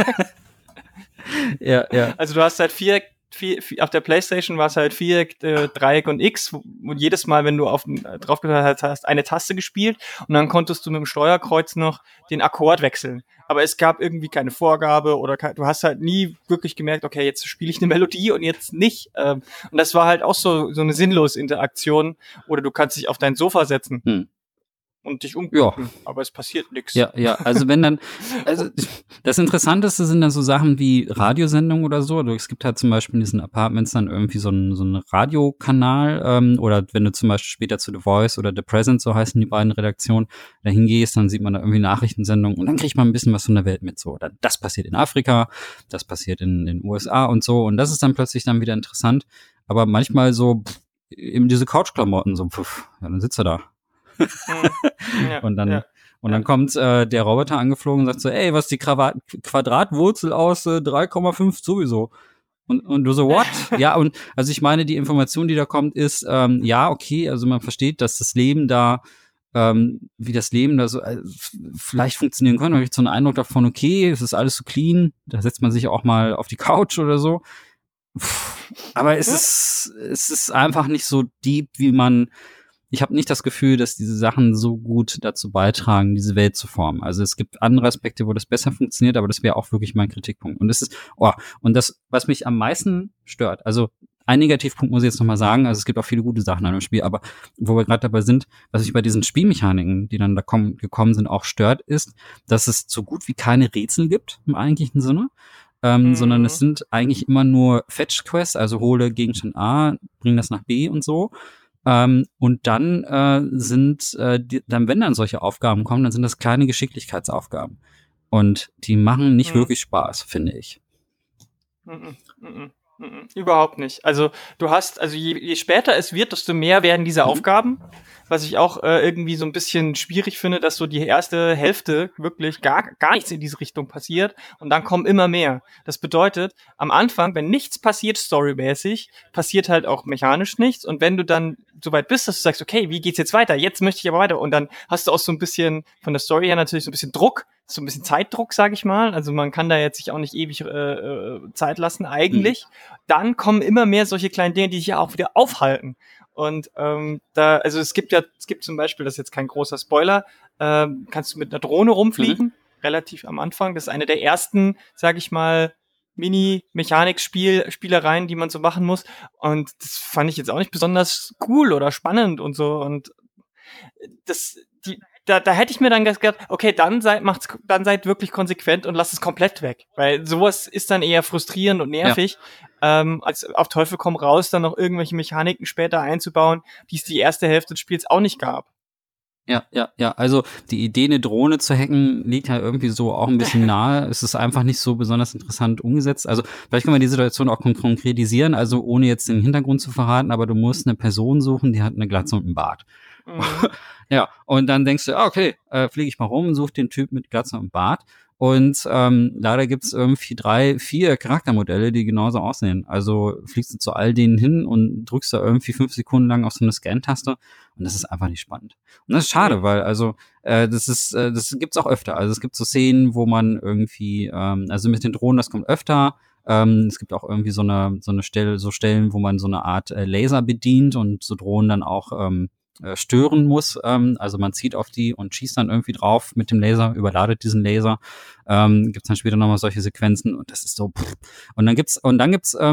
Ja. Also du hast halt vier auf der PlayStation war es halt Viereck, Dreieck und X, und jedes Mal, wenn du drauf gedrückt hast, eine Taste gespielt und dann konntest du mit dem Steuerkreuz noch den Akkord wechseln. Aber es gab irgendwie keine Vorgabe oder du hast halt nie wirklich gemerkt, okay, jetzt spiele ich eine Melodie und jetzt nicht. Und das war halt auch so eine sinnlose Interaktion. Oder du kannst dich auf dein Sofa setzen. Und dich umgucken, aber es passiert nichts. Ja, also wenn dann, also das Interessanteste sind dann so Sachen wie Radiosendungen oder so. Es gibt halt zum Beispiel in diesen Apartments dann irgendwie so einen Radiokanal, oder wenn du zum Beispiel später zu The Voice oder The Present, so heißen die beiden Redaktionen, da hingehst, dann sieht man da irgendwie Nachrichtensendungen und dann kriegt man ein bisschen was von der Welt mit. So, das passiert in Afrika, das passiert in den USA und so, und das ist dann plötzlich dann wieder interessant. Aber manchmal so eben diese Couchklamotten, so, dann sitzt er da. Und dann kommt der Roboter angeflogen und sagt so, ey, was ist die Quadratwurzel aus 3,5 sowieso? Und du so, what? Ja, und also ich meine, die Information, die da kommt, ist, ja, okay, also man versteht, dass das Leben da, wie das Leben da so vielleicht funktionieren kann. Da habe ich so einen Eindruck davon, okay, es ist alles so clean, da setzt man sich auch mal auf die Couch oder so. Aber es ist einfach nicht so deep, ich habe nicht das Gefühl, dass diese Sachen so gut dazu beitragen, diese Welt zu formen. Also es gibt andere Aspekte, wo das besser funktioniert, aber das wäre auch wirklich mein Kritikpunkt. Und das, was mich am meisten stört, also ein Negativpunkt muss ich jetzt nochmal sagen, also es gibt auch viele gute Sachen an dem Spiel, aber wo wir gerade dabei sind, was mich bei diesen Spielmechaniken, die dann da gekommen sind, auch stört, ist, dass es so gut wie keine Rätsel gibt im eigentlichen Sinne. Sondern es sind eigentlich immer nur Fetch-Quests, also hole Gegenstand A, bring das nach B und so. Und dann wenn dann solche Aufgaben kommen, dann sind das kleine Geschicklichkeitsaufgaben. Und die machen nicht wirklich Spaß, finde ich. Überhaupt nicht. Also du hast, je später es wird, desto mehr werden diese Aufgaben. Was ich auch irgendwie so ein bisschen schwierig finde, dass so die erste Hälfte wirklich gar nichts in diese Richtung passiert und dann kommen immer mehr. Das bedeutet, am Anfang, wenn nichts passiert storymäßig, passiert halt auch mechanisch nichts, und wenn du dann so weit bist, dass du sagst, okay, wie geht's jetzt weiter? Jetzt möchte ich aber weiter, und dann hast du auch so ein bisschen von der Story her natürlich so ein bisschen Druck, so ein bisschen Zeitdruck, sage ich mal. Also man kann da jetzt sich auch nicht ewig Zeit lassen eigentlich. Dann kommen immer mehr solche kleinen Dinge, die sich ja auch wieder aufhalten. Und es gibt zum Beispiel, das ist jetzt kein großer Spoiler, kannst du mit einer Drohne rumfliegen, relativ am Anfang. Das ist eine der ersten, sag ich mal, Mini-Mechanik-Spielereien, die man so machen muss. Und das fand ich jetzt auch nicht besonders cool oder spannend und so. Und da hätte ich mir dann gedacht, okay, dann seid wirklich konsequent und lasst es komplett weg. Weil sowas ist dann eher frustrierend und nervig, als auf Teufel komm raus, dann noch irgendwelche Mechaniken später einzubauen, die es die erste Hälfte des Spiels auch nicht gab. Ja. Also die Idee, eine Drohne zu hacken, liegt halt irgendwie so auch ein bisschen nahe. Es ist einfach nicht so besonders interessant umgesetzt. Also vielleicht können wir die Situation auch konkretisieren, also ohne jetzt den Hintergrund zu verraten, aber du musst eine Person suchen, die hat eine Glatze und einen Bart. Ja, und dann denkst du, okay, fliege ich mal rum, such den Typ mit Glatze und Bart. Und leider gibt's irgendwie 3, 4 Charaktermodelle, die genauso aussehen. Also fliegst du zu all denen hin und drückst da irgendwie 5 Sekunden lang auf so eine Scan-Taste, und das ist einfach nicht spannend. Und das ist schade, weil das gibt's auch öfter. Also es gibt so Szenen, wo man irgendwie, also mit den Drohnen, das kommt öfter. Es gibt auch irgendwie so eine Stellen, wo man so eine Art Laser bedient und so Drohnen dann auch stören muss. Also man zieht auf die und schießt dann irgendwie drauf mit dem Laser, überladet diesen Laser. Gibt's dann später nochmal solche Sequenzen, und das ist so. Und dann gibt's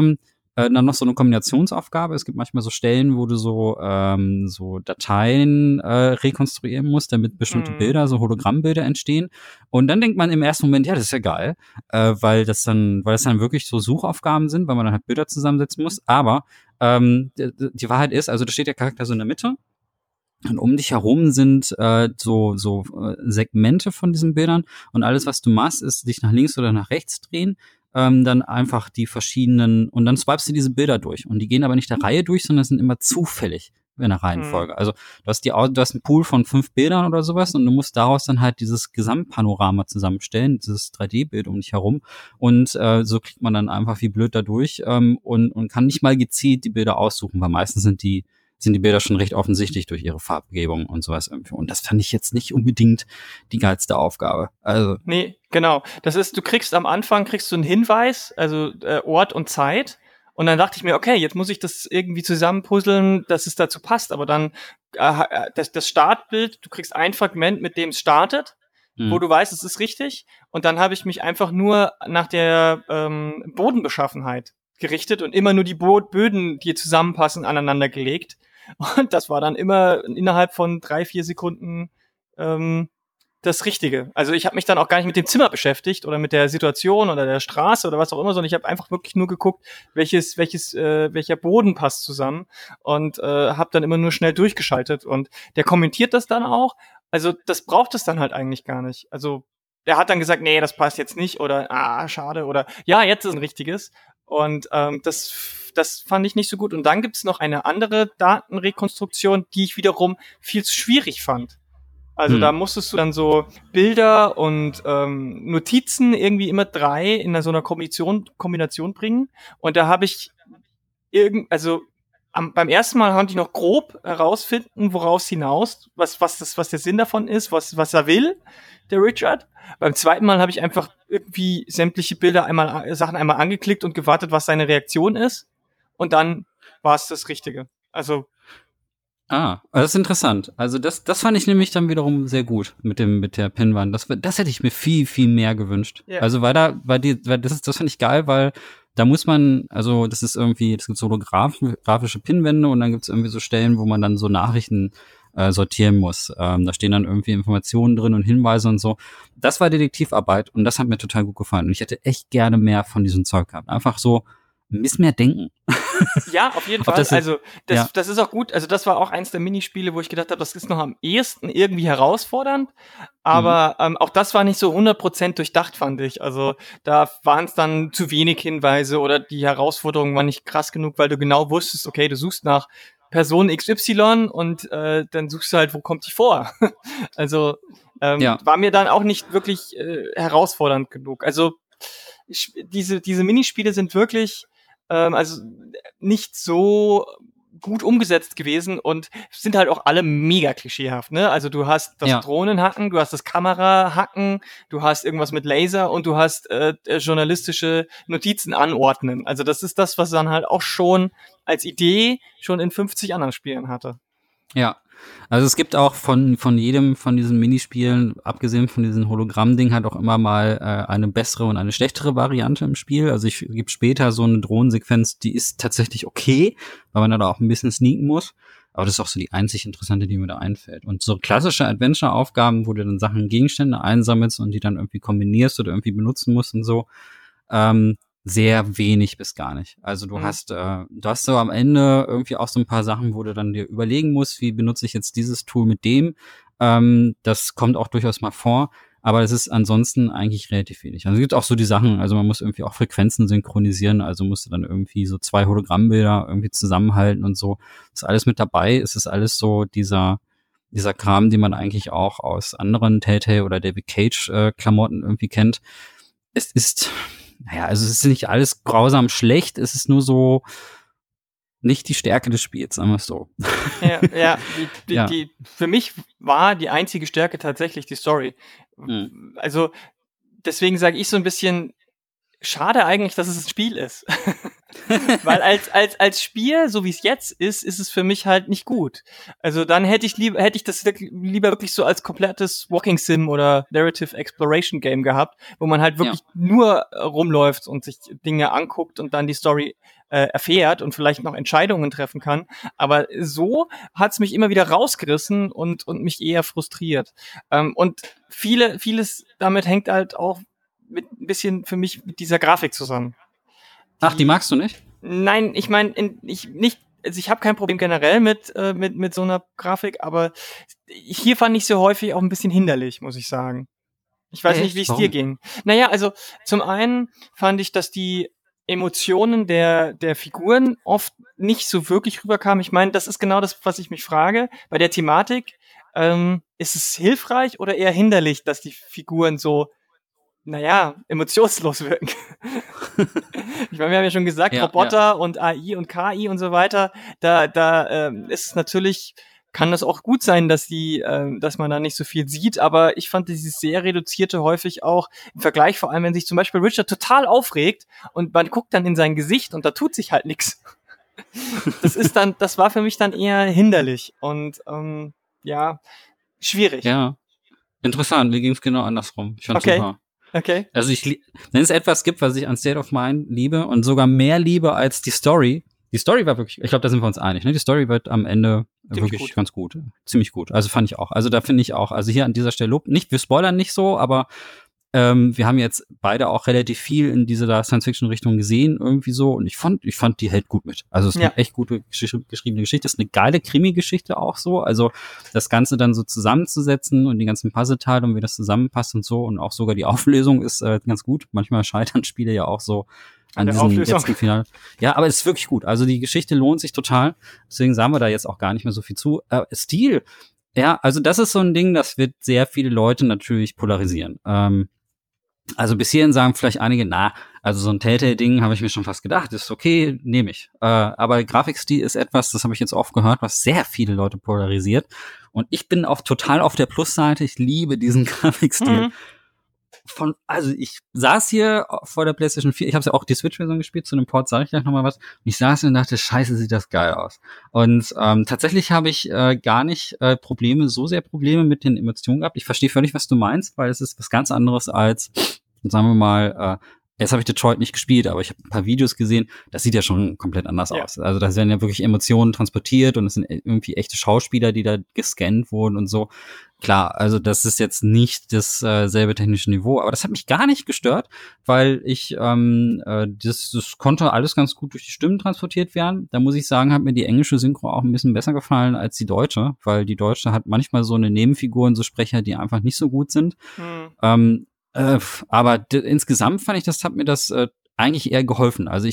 Dann noch so eine Kombinationsaufgabe. Es gibt manchmal so Stellen, wo du so Dateien rekonstruieren musst, damit bestimmte Bilder, so Hologrammbilder entstehen. Und dann denkt man im ersten Moment, ja, das ist ja geil, weil das dann wirklich so Suchaufgaben sind, weil man dann halt Bilder zusammensetzen muss. Aber die Wahrheit ist, also da steht der Charakter so in der Mitte. Und um dich herum sind so Segmente von diesen Bildern. Und alles, was du machst, ist dich nach links oder nach rechts drehen. Dann einfach die verschiedenen, und dann swipest du diese Bilder durch. Und die gehen aber nicht der Reihe durch, sondern sind immer zufällig in der Reihenfolge. Also du hast einen Pool von 5 Bildern oder sowas und du musst daraus dann halt dieses Gesamtpanorama zusammenstellen, dieses 3D-Bild um dich herum. Und so kriegt man dann einfach wie blöd da durch und kann nicht mal gezielt die Bilder aussuchen, weil meistens sind die Bilder schon recht offensichtlich durch ihre Farbgebung und sowas irgendwie. Und das fand ich jetzt nicht unbedingt die geilste Aufgabe. Also. Nee, genau. Das ist, du kriegst am Anfang einen Hinweis, also Ort und Zeit. Und dann dachte ich mir, okay, jetzt muss ich das irgendwie zusammenpuzzeln, dass es dazu passt. Aber dann das Startbild, du kriegst ein Fragment, mit dem es startet, wo du weißt, es ist richtig. Und dann habe ich mich einfach nur nach der Bodenbeschaffenheit gerichtet und immer nur die Böden, die zusammenpassen, aneinander gelegt. Und das war dann immer innerhalb von 3-4 Sekunden das Richtige. Also ich habe mich dann auch gar nicht mit dem Zimmer beschäftigt oder mit der Situation oder der Straße oder was auch immer, sondern ich habe einfach wirklich nur geguckt, welcher Boden passt zusammen und habe dann immer nur schnell durchgeschaltet. Und der kommentiert das dann auch. Also das braucht es dann halt eigentlich gar nicht. Also der hat dann gesagt, nee, das passt jetzt nicht oder schade oder ja, jetzt ist ein richtiges. Und das fand ich nicht so gut. Und dann gibt's noch eine andere Datenrekonstruktion, die ich wiederum viel zu schwierig fand. Also da musstest du dann so Bilder und Notizen irgendwie immer 3 in so einer Kombination bringen. Und da habe ich beim ersten Mal konnte ich noch grob herausfinden, woraus hinaus, was der Sinn davon ist, was er will, der Richard. Beim zweiten Mal habe ich einfach irgendwie sämtliche Sachen einmal angeklickt und gewartet, was seine Reaktion ist. Und dann war es das Richtige. Also Das ist interessant. Also das fand ich nämlich dann wiederum sehr gut mit der Pinwand. Das hätte ich mir viel, viel mehr gewünscht. Ja. Also das fand ich geil, weil da muss man, also das gibt so grafische Pinwände und dann gibt es irgendwie so Stellen, wo man dann so Nachrichten sortieren muss. Da stehen dann irgendwie Informationen drin und Hinweise und so. Das war Detektivarbeit und das hat mir total gut gefallen. Und ich hätte echt gerne mehr von diesem Zeug gehabt. Einfach so ein bisschen mehr denken. Ja, auf jeden Fall. Das ist auch gut. Also das war auch eins der Minispiele, wo ich gedacht habe, das ist noch am ehesten irgendwie herausfordernd. Aber auch das war nicht so 100% durchdacht, fand ich. Also da waren es dann zu wenig Hinweise oder die Herausforderung war nicht krass genug, weil du genau wusstest, okay, du suchst nach Person XY und dann suchst du halt, wo kommt die vor? Also war mir dann auch nicht wirklich herausfordernd genug. Also diese Minispiele sind wirklich also nicht so gut umgesetzt gewesen und sind halt auch alle mega klischeehaft, ne? Also du hast das Drohnenhacken, du hast das Kamerahacken, du hast irgendwas mit Laser und du hast journalistische Notizen anordnen. Also das ist das, was dann halt auch schon als Idee schon in 50 anderen Spielen hatte. Ja. Also es gibt auch von jedem von diesen Minispielen, abgesehen von diesem Hologramm-Ding, halt auch immer mal eine bessere und eine schlechtere Variante im Spiel. Also es gibt später so eine Drohnensequenz, die ist tatsächlich okay, weil man da auch ein bisschen sneaken muss. Aber das ist auch so die einzig interessante, die mir da einfällt. Und so klassische Adventure-Aufgaben, wo du dann Sachen, Gegenstände einsammelst und die dann irgendwie kombinierst oder irgendwie benutzen musst und so, sehr wenig bis gar nicht. Also du hast so am Ende irgendwie auch so ein paar Sachen, wo du dann dir überlegen musst, wie benutze ich jetzt dieses Tool mit dem. Das kommt auch durchaus mal vor, aber es ist ansonsten eigentlich relativ wenig. Also es gibt auch so die Sachen, also man muss irgendwie auch Frequenzen synchronisieren, also musst du dann irgendwie so 2 Hologrammbilder irgendwie zusammenhalten und so. Das ist alles mit dabei. Es ist alles so dieser Kram, den man eigentlich auch aus anderen Telltale oder David Cage Klamotten irgendwie kennt. Es ist nicht alles grausam schlecht, es ist nur so nicht die Stärke des Spiels, sagen wir es so. Für mich war die einzige Stärke tatsächlich die Story. Also deswegen sage ich so ein bisschen, schade eigentlich, dass es ein Spiel ist. Weil als Spiel, so wie es jetzt ist es für mich halt nicht gut. Also dann hätte ich das lieber wirklich so als komplettes Walking Sim oder Narrative Exploration Game gehabt, wo man halt wirklich nur rumläuft und sich Dinge anguckt und dann die Story erfährt und vielleicht noch Entscheidungen treffen kann. Aber so hat's mich immer wieder rausgerissen und mich eher frustriert. Und vieles damit hängt halt auch mit ein bisschen für mich mit dieser Grafik zusammen. Ach, die magst du nicht? Nein, ich meine, ich habe kein Problem generell mit so einer Grafik, aber hier fand ich sie häufig auch ein bisschen hinderlich, muss ich sagen. Ich weiß nicht, wie es dir ging. Naja, also zum einen fand ich, dass die Emotionen der Figuren oft nicht so wirklich rüberkamen. Ich meine, das ist genau das, was ich mich frage. Bei der Thematik, ist es hilfreich oder eher hinderlich, dass die Figuren so, naja, emotionslos wirken? Ich meine, wir haben ja schon gesagt, Roboter und AI und KI und so weiter, da ist es natürlich, kann das auch gut sein, dass dass man da nicht so viel sieht, aber ich fand dieses sehr reduzierte häufig auch im Vergleich, vor allem wenn sich zum Beispiel Richard total aufregt und man guckt dann in sein Gesicht und da tut sich halt nichts. Das war für mich dann eher hinderlich und schwierig. Ja, interessant, mir ging es genau andersrum. Ich fand's super. Okay. Also wenn es etwas gibt, was ich an State of Mind liebe und sogar mehr liebe als die Story war wirklich, ich glaube, da sind wir uns einig, ne? Die Story wird am Ende wirklich ganz gut. Ziemlich gut. Also fand ich auch. Also da finde ich auch, also hier an dieser Stelle Lob, wir spoilern nicht so, aber wir haben jetzt beide auch relativ viel in dieser Science-Fiction-Richtung gesehen, irgendwie so, und ich fand, die hält gut mit. Also es ist eine echt gute geschriebene Geschichte, es ist eine geile Krimi-Geschichte auch so, also das Ganze dann so zusammenzusetzen und die ganzen Puzzleteile und wie das zusammenpasst und so, und auch sogar die Auflösung ist ganz gut. Manchmal scheitern Spiele ja auch so an diesem letzten Finale. Ja, aber es ist wirklich gut. Also die Geschichte lohnt sich total, deswegen sagen wir da jetzt auch gar nicht mehr so viel zu. Stil, ja, also das ist so ein Ding, das wird sehr viele Leute natürlich polarisieren. Also bis hierhin sagen vielleicht einige, also so ein Telltale-Ding habe ich mir schon fast gedacht, ist okay, nehme ich. Aber Grafikstil ist etwas, das habe ich jetzt oft gehört, was sehr viele Leute polarisiert. Und ich bin auch total auf der Plusseite, ich liebe diesen Grafikstil. Also ich saß hier vor der PlayStation 4, ich habe ja auch die Switch-Version gespielt, zu dem Port sage ich gleich nochmal was, und ich saß und dachte, scheiße, sieht das geil aus. Und tatsächlich habe ich gar nicht so sehr Probleme mit den Emotionen gehabt. Ich verstehe völlig, was du meinst, weil es ist was ganz anderes als, sagen wir mal, jetzt habe ich Detroit nicht gespielt, aber ich habe ein paar Videos gesehen, das sieht ja schon komplett anders aus. Also da werden ja wirklich Emotionen transportiert und es sind irgendwie echte Schauspieler, die da gescannt wurden und so. Klar, also das ist jetzt nicht das selbe technische Niveau, aber das hat mich gar nicht gestört, weil ich das konnte alles ganz gut durch die Stimmen transportiert werden. Da muss ich sagen, hat mir die englische Synchro auch ein bisschen besser gefallen als die deutsche, weil die deutsche hat manchmal so eine Nebenfiguren, so Sprecher, die einfach nicht so gut sind. Aber insgesamt fand ich, hat mir das eigentlich eher geholfen. Also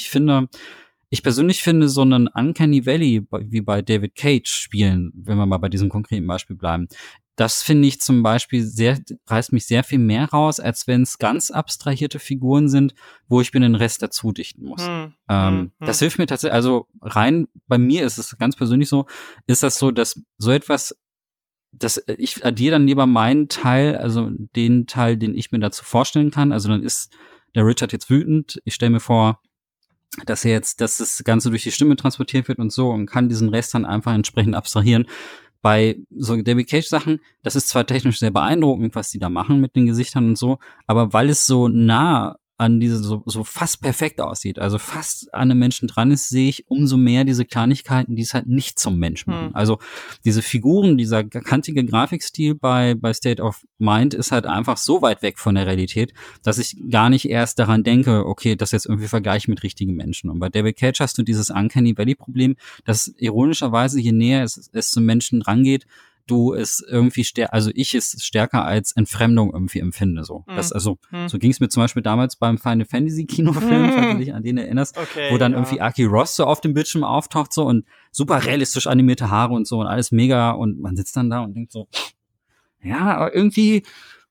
ich persönlich finde so einen Uncanny Valley wie bei David Cage Spielen, wenn wir mal bei diesem konkreten Beispiel bleiben, das finde ich zum Beispiel reißt mich sehr viel mehr raus, als wenn es ganz abstrahierte Figuren sind, wo ich mir den Rest dazu dichten muss. Das hilft mir tatsächlich, also rein bei mir ist es ganz persönlich so, ist das so, dass so etwas, dass ich addiere dann lieber meinen Teil, also den Teil, den ich mir dazu vorstellen kann. Also dann ist der Richard jetzt wütend. Ich stelle mir vor, dass das Ganze durch die Stimme transportiert wird und so, und kann diesen Rest dann einfach entsprechend abstrahieren. Bei so David Cage-Sachen, das ist zwar technisch sehr beeindruckend, was die da machen mit den Gesichtern und so, aber weil es so nah an diese so fast perfekt aussieht, also fast an einem Menschen dran ist, sehe ich umso mehr diese Kleinigkeiten, die es halt nicht zum Mensch machen. Also diese Figuren, dieser kantige Grafikstil bei State of Mind ist halt einfach so weit weg von der Realität, dass ich gar nicht erst daran denke, okay, das jetzt irgendwie vergleiche mit richtigen Menschen. Und bei David Cage hast du dieses Uncanny Valley Problem, dass ironischerweise, je näher es zum Menschen rangeht, du es irgendwie ich es stärker als Entfremdung irgendwie empfinde, so. So ging es mir zum Beispiel damals beim Final Fantasy Kinofilm, falls du dich an den erinnerst, wo dann irgendwie Aki Ross so auf dem Bildschirm auftaucht, so, und super realistisch animierte Haare und so und alles mega, und man sitzt dann da und denkt so, ja, aber irgendwie,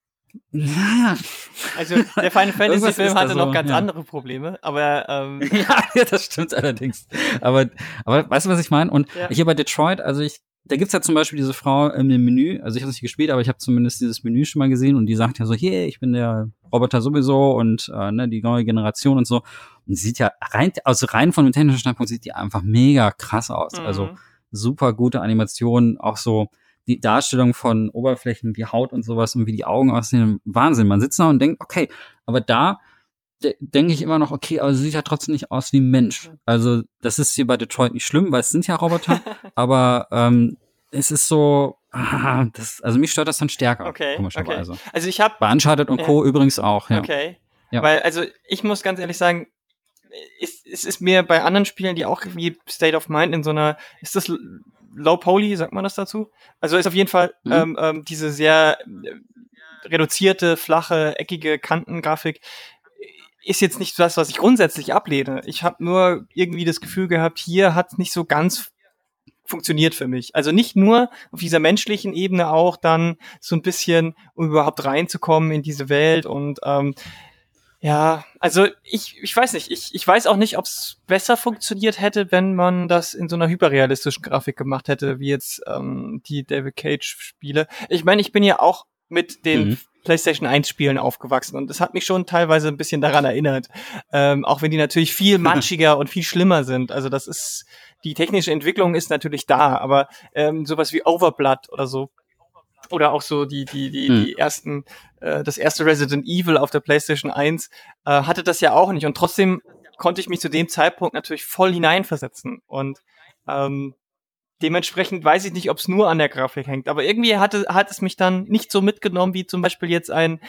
naja. Also der Final Fantasy Film hatte noch ganz andere Probleme, aber ja, das stimmt allerdings. Aber weißt du, was ich meine? Und hier bei Detroit, also da gibt's ja zum Beispiel diese Frau im Menü, also ich habe es nicht gespielt, aber ich habe zumindest dieses Menü schon mal gesehen, und die sagt ja so, hier, ich bin der Roboter sowieso und die neue Generation und so. Und sie sieht ja rein von dem technischen Standpunkt sieht die einfach mega krass aus. Also super gute Animationen, auch so die Darstellung von Oberflächen wie Haut und sowas und wie die Augen aussehen, Wahnsinn. Man sitzt da und denkt, okay, aber da denke ich immer noch, okay, aber sie sieht ja trotzdem nicht aus wie ein Mensch. Also das ist hier bei Detroit nicht schlimm, weil es sind ja Roboter, aber es ist so, also mich stört das dann stärker, komischerweise. Okay. Also ich habe bei Uncharted und Co. übrigens auch, ja. Okay. Ja. Weil, also ich muss ganz ehrlich sagen, es ist mir bei anderen Spielen, die auch wie State of Mind in so einer, ist das Low Poly, sagt man das dazu? Also ist auf jeden Fall diese sehr reduzierte, flache, eckige Kantengrafik ist jetzt nicht das, was ich grundsätzlich ablehne. Ich habe nur irgendwie das Gefühl gehabt, hier hat es nicht so ganz funktioniert für mich. Also nicht nur auf dieser menschlichen Ebene, auch dann so ein bisschen, um überhaupt reinzukommen in diese Welt und ja, also ich weiß nicht, ich weiß auch nicht, ob es besser funktioniert hätte, wenn man das in so einer hyperrealistischen Grafik gemacht hätte, wie jetzt die David Cage-Spiele. Ich meine, ich bin ja auch mit den PlayStation 1-Spielen aufgewachsen und das hat mich schon teilweise ein bisschen daran erinnert, auch wenn die natürlich viel matschiger und viel schlimmer sind. Also das ist, die technische Entwicklung ist natürlich da, aber sowas wie Overblood oder so, oder auch so die ersten, das erste Resident Evil auf der PlayStation 1 hatte das ja auch nicht und trotzdem konnte ich mich zu dem Zeitpunkt natürlich voll hineinversetzen und dementsprechend weiß ich nicht, ob es nur an der Grafik hängt, aber irgendwie hat es mich dann nicht so mitgenommen wie zum Beispiel jetzt ein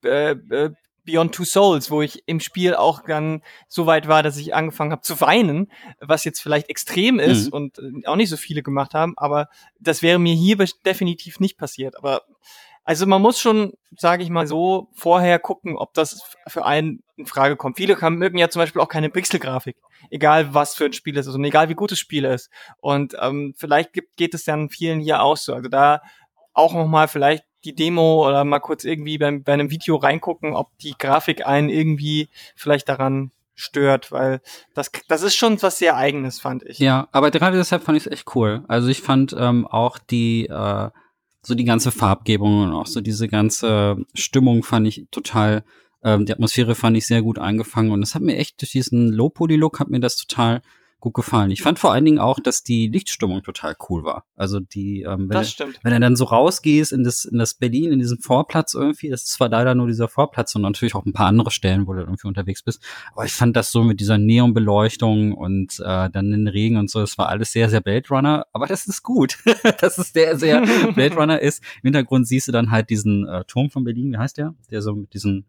Beyond Two Souls, wo ich im Spiel auch dann so weit war, dass ich angefangen habe zu weinen, was jetzt vielleicht extrem ist und auch nicht so viele gemacht haben, aber das wäre mir hier definitiv nicht passiert. Aber also man muss schon, sage ich mal so, vorher gucken, ob das für einen in Frage kommt. Viele mögen ja zum Beispiel auch keine Pixelgrafik, egal was für ein Spiel es ist und egal wie gut das Spiel ist. Und vielleicht geht es dann vielen hier auch so. Also da auch nochmal vielleicht die Demo oder mal kurz irgendwie bei einem Video reingucken, ob die Grafik einen irgendwie vielleicht daran stört, weil das ist schon was sehr Eigenes, fand ich. Ja, aber gerade deshalb fand ich es echt cool. Also ich fand auch die so die ganze Farbgebung und auch so diese ganze Stimmung fand ich total, die Atmosphäre fand ich sehr gut eingefangen und es hat mir echt durch diesen Low-Poly-Look hat mir das total gut gefallen. Ich fand vor allen Dingen auch, dass die Lichtstimmung total cool war. Also die, wenn du dann so rausgehst in das Berlin, in diesen Vorplatz irgendwie, das ist zwar leider nur dieser Vorplatz und natürlich auch ein paar andere Stellen, wo du irgendwie unterwegs bist, aber ich fand das so mit dieser Neonbeleuchtung und dann den Regen und so, das war alles sehr, sehr Blade Runner, aber das ist gut, dass es sehr, sehr Blade Runner ist. Im Hintergrund siehst du dann halt diesen Turm von Berlin, wie heißt der? Der so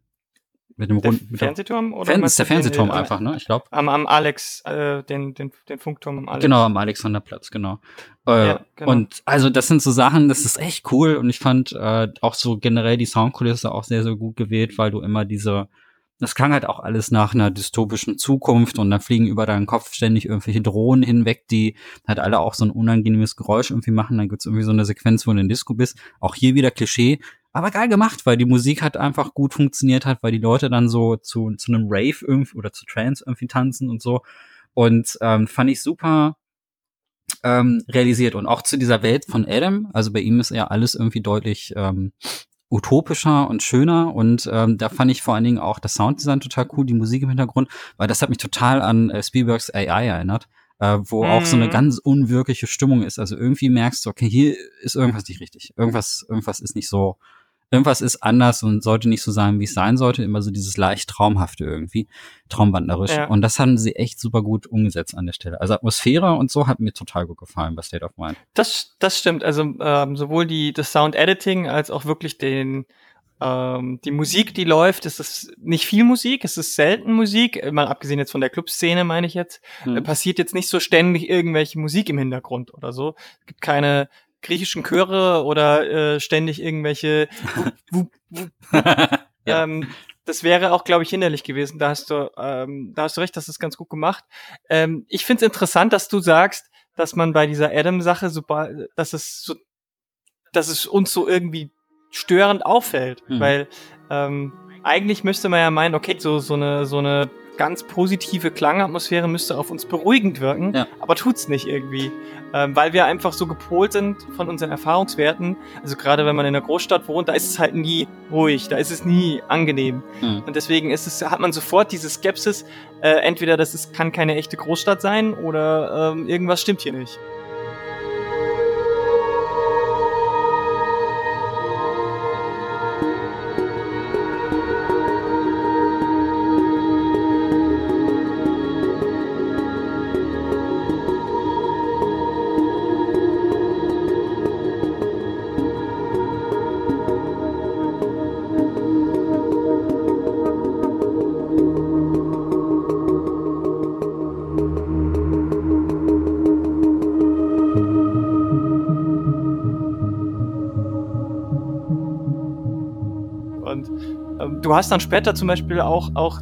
mit dem runden Fernsehturm oder ist der Fernsehturm einfach, ne? Ich glaube. Am Alex, den Funkturm am Alex. Genau, am Alexanderplatz, genau. Genau. Und also das sind so Sachen, das ist echt cool und ich fand auch so generell die Soundkulisse auch sehr, sehr gut gewählt, weil du immer das klang halt auch alles nach einer dystopischen Zukunft und da fliegen über deinen Kopf ständig irgendwelche Drohnen hinweg, die halt alle auch so ein unangenehmes Geräusch irgendwie machen. Dann gibt's irgendwie so eine Sequenz, wo du in Disco bist. Auch hier wieder Klischee, aber geil gemacht, weil die Musik halt einfach gut funktioniert hat, weil die Leute dann so zu einem Rave irgendwie oder zu Trance irgendwie tanzen und so. Und fand ich super realisiert. Und auch zu dieser Welt von Adam, also bei ihm ist ja alles irgendwie deutlich utopischer und schöner und da fand ich vor allen Dingen auch das Sounddesign total cool, die Musik im Hintergrund, weil das hat mich total an Spielbergs AI erinnert, wo auch so eine ganz unwirkliche Stimmung ist. Also irgendwie merkst du, okay, hier ist irgendwas nicht richtig. Irgendwas ist nicht so, irgendwas ist anders und sollte nicht so sein, wie es sein sollte. Immer so dieses leicht Traumhafte irgendwie, traumwandlerisch. Ja. Und das haben sie echt super gut umgesetzt an der Stelle. Also Atmosphäre und so hat mir total gut gefallen bei State of Mind. Das stimmt. Also sowohl das Sound-Editing als auch wirklich die Musik, die läuft, es ist nicht viel Musik, es ist selten Musik, mal abgesehen jetzt von der Clubszene, meine ich jetzt, passiert jetzt nicht so ständig irgendwelche Musik im Hintergrund oder so. Es gibt keine griechischen Chöre oder ständig irgendwelche ja. Das wäre auch, glaube ich, hinderlich gewesen. Da hast du recht, das ist ganz gut gemacht. Ich finde es interessant, dass du sagst, dass man bei dieser Adam-Sache, dass es uns so irgendwie störend auffällt, weil eigentlich müsste man ja meinen, okay, so eine ganz positive Klangatmosphäre müsste auf uns beruhigend wirken, aber tut's nicht irgendwie, weil wir einfach so gepolt sind von unseren Erfahrungswerten. Also gerade wenn man in einer Großstadt wohnt, da ist es halt nie ruhig, da ist es nie angenehm. Und deswegen hat man sofort diese Skepsis, entweder kann keine echte Großstadt sein oder irgendwas stimmt hier nicht. du hast dann später zum Beispiel auch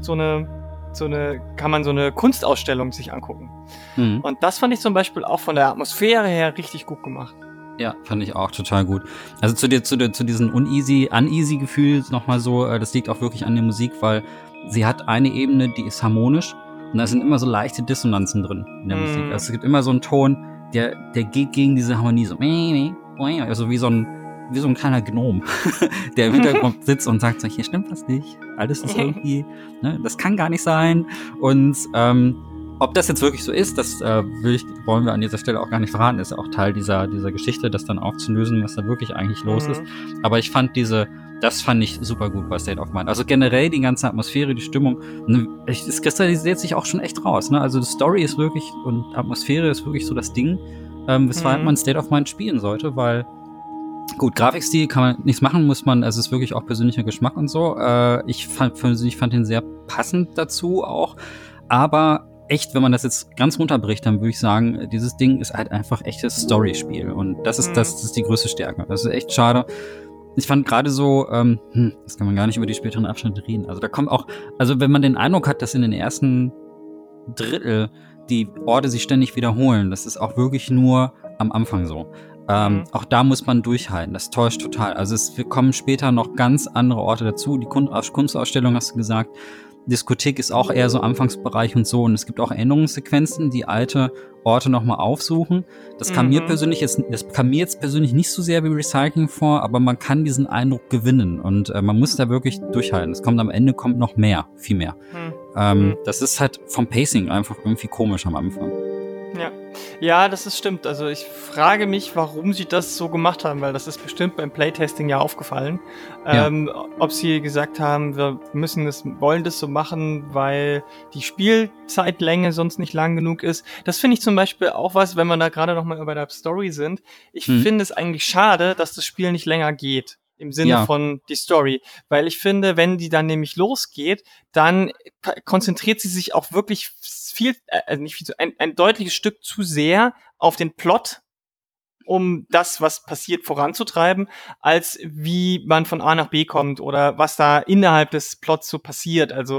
kann man so eine Kunstausstellung sich angucken. Mhm. Und das fand ich zum Beispiel auch von der Atmosphäre her richtig gut gemacht. Ja, fand ich auch total gut. Also zu diesen uneasy Gefühl nochmal so, das liegt auch wirklich an der Musik, weil sie hat eine Ebene, die ist harmonisch und da sind immer so leichte Dissonanzen drin in der Musik. Also es gibt immer so einen Ton, der geht gegen diese Harmonie so, also wie so ein kleiner Gnom, der im Hintergrund sitzt und sagt so, hier stimmt was nicht, alles ist irgendwie, ne, das kann gar nicht sein. Und ob das jetzt wirklich so ist, das wollen wir an dieser Stelle auch gar nicht verraten, ist auch Teil dieser Geschichte, das dann aufzulösen, was da wirklich eigentlich los ist. Aber ich fand das fand ich super gut bei State of Mind. Also generell die ganze Atmosphäre, die Stimmung, es kristallisiert sich auch schon echt raus, ne? Also die Story ist wirklich und Atmosphäre ist wirklich so das Ding, weshalb man State of Mind spielen sollte, weil gut, Grafikstil kann man nichts machen, also es ist wirklich auch persönlicher Geschmack und so. Ich fand den sehr passend dazu auch, aber echt, wenn man das jetzt ganz runterbricht, dann würde ich sagen, dieses Ding ist halt einfach echtes Storyspiel und das ist die größte Stärke. Das ist echt schade. Ich fand gerade so, das kann man gar nicht über die späteren Abschnitte reden. Also da kommt auch, also wenn man den Eindruck hat, dass in den ersten Drittel die Orte sich ständig wiederholen, das ist auch wirklich nur am Anfang so. Auch da muss man durchhalten. Das täuscht total. Also wir kommen später noch ganz andere Orte dazu. Die Kunstausstellung, hast du gesagt. Diskothek ist auch eher so Anfangsbereich und so. Und es gibt auch Erinnerungssequenzen, die alte Orte nochmal aufsuchen. Das kam mir jetzt persönlich nicht so sehr wie Recycling vor, aber man kann diesen Eindruck gewinnen. Und man muss da wirklich durchhalten. Am Ende kommt noch mehr, viel mehr. Das ist halt vom Pacing einfach irgendwie komisch am Anfang. Ja, das stimmt. Also ich frage mich, warum sie das so gemacht haben, weil das ist bestimmt beim Playtesting ja aufgefallen. Ob sie gesagt haben, wir wollen das so machen, weil die Spielzeitlänge sonst nicht lang genug ist. Das finde ich zum Beispiel auch was, wenn wir da gerade nochmal bei der Story sind. Ich finde es eigentlich schade, dass das Spiel nicht länger geht. Im Sinne von die Story. Weil ich finde, wenn die dann nämlich losgeht, dann konzentriert sie sich auch wirklich ein deutliches Stück zu sehr auf den Plot, um das, was passiert, voranzutreiben, als wie man von A nach B kommt oder was da innerhalb des Plots so passiert. Also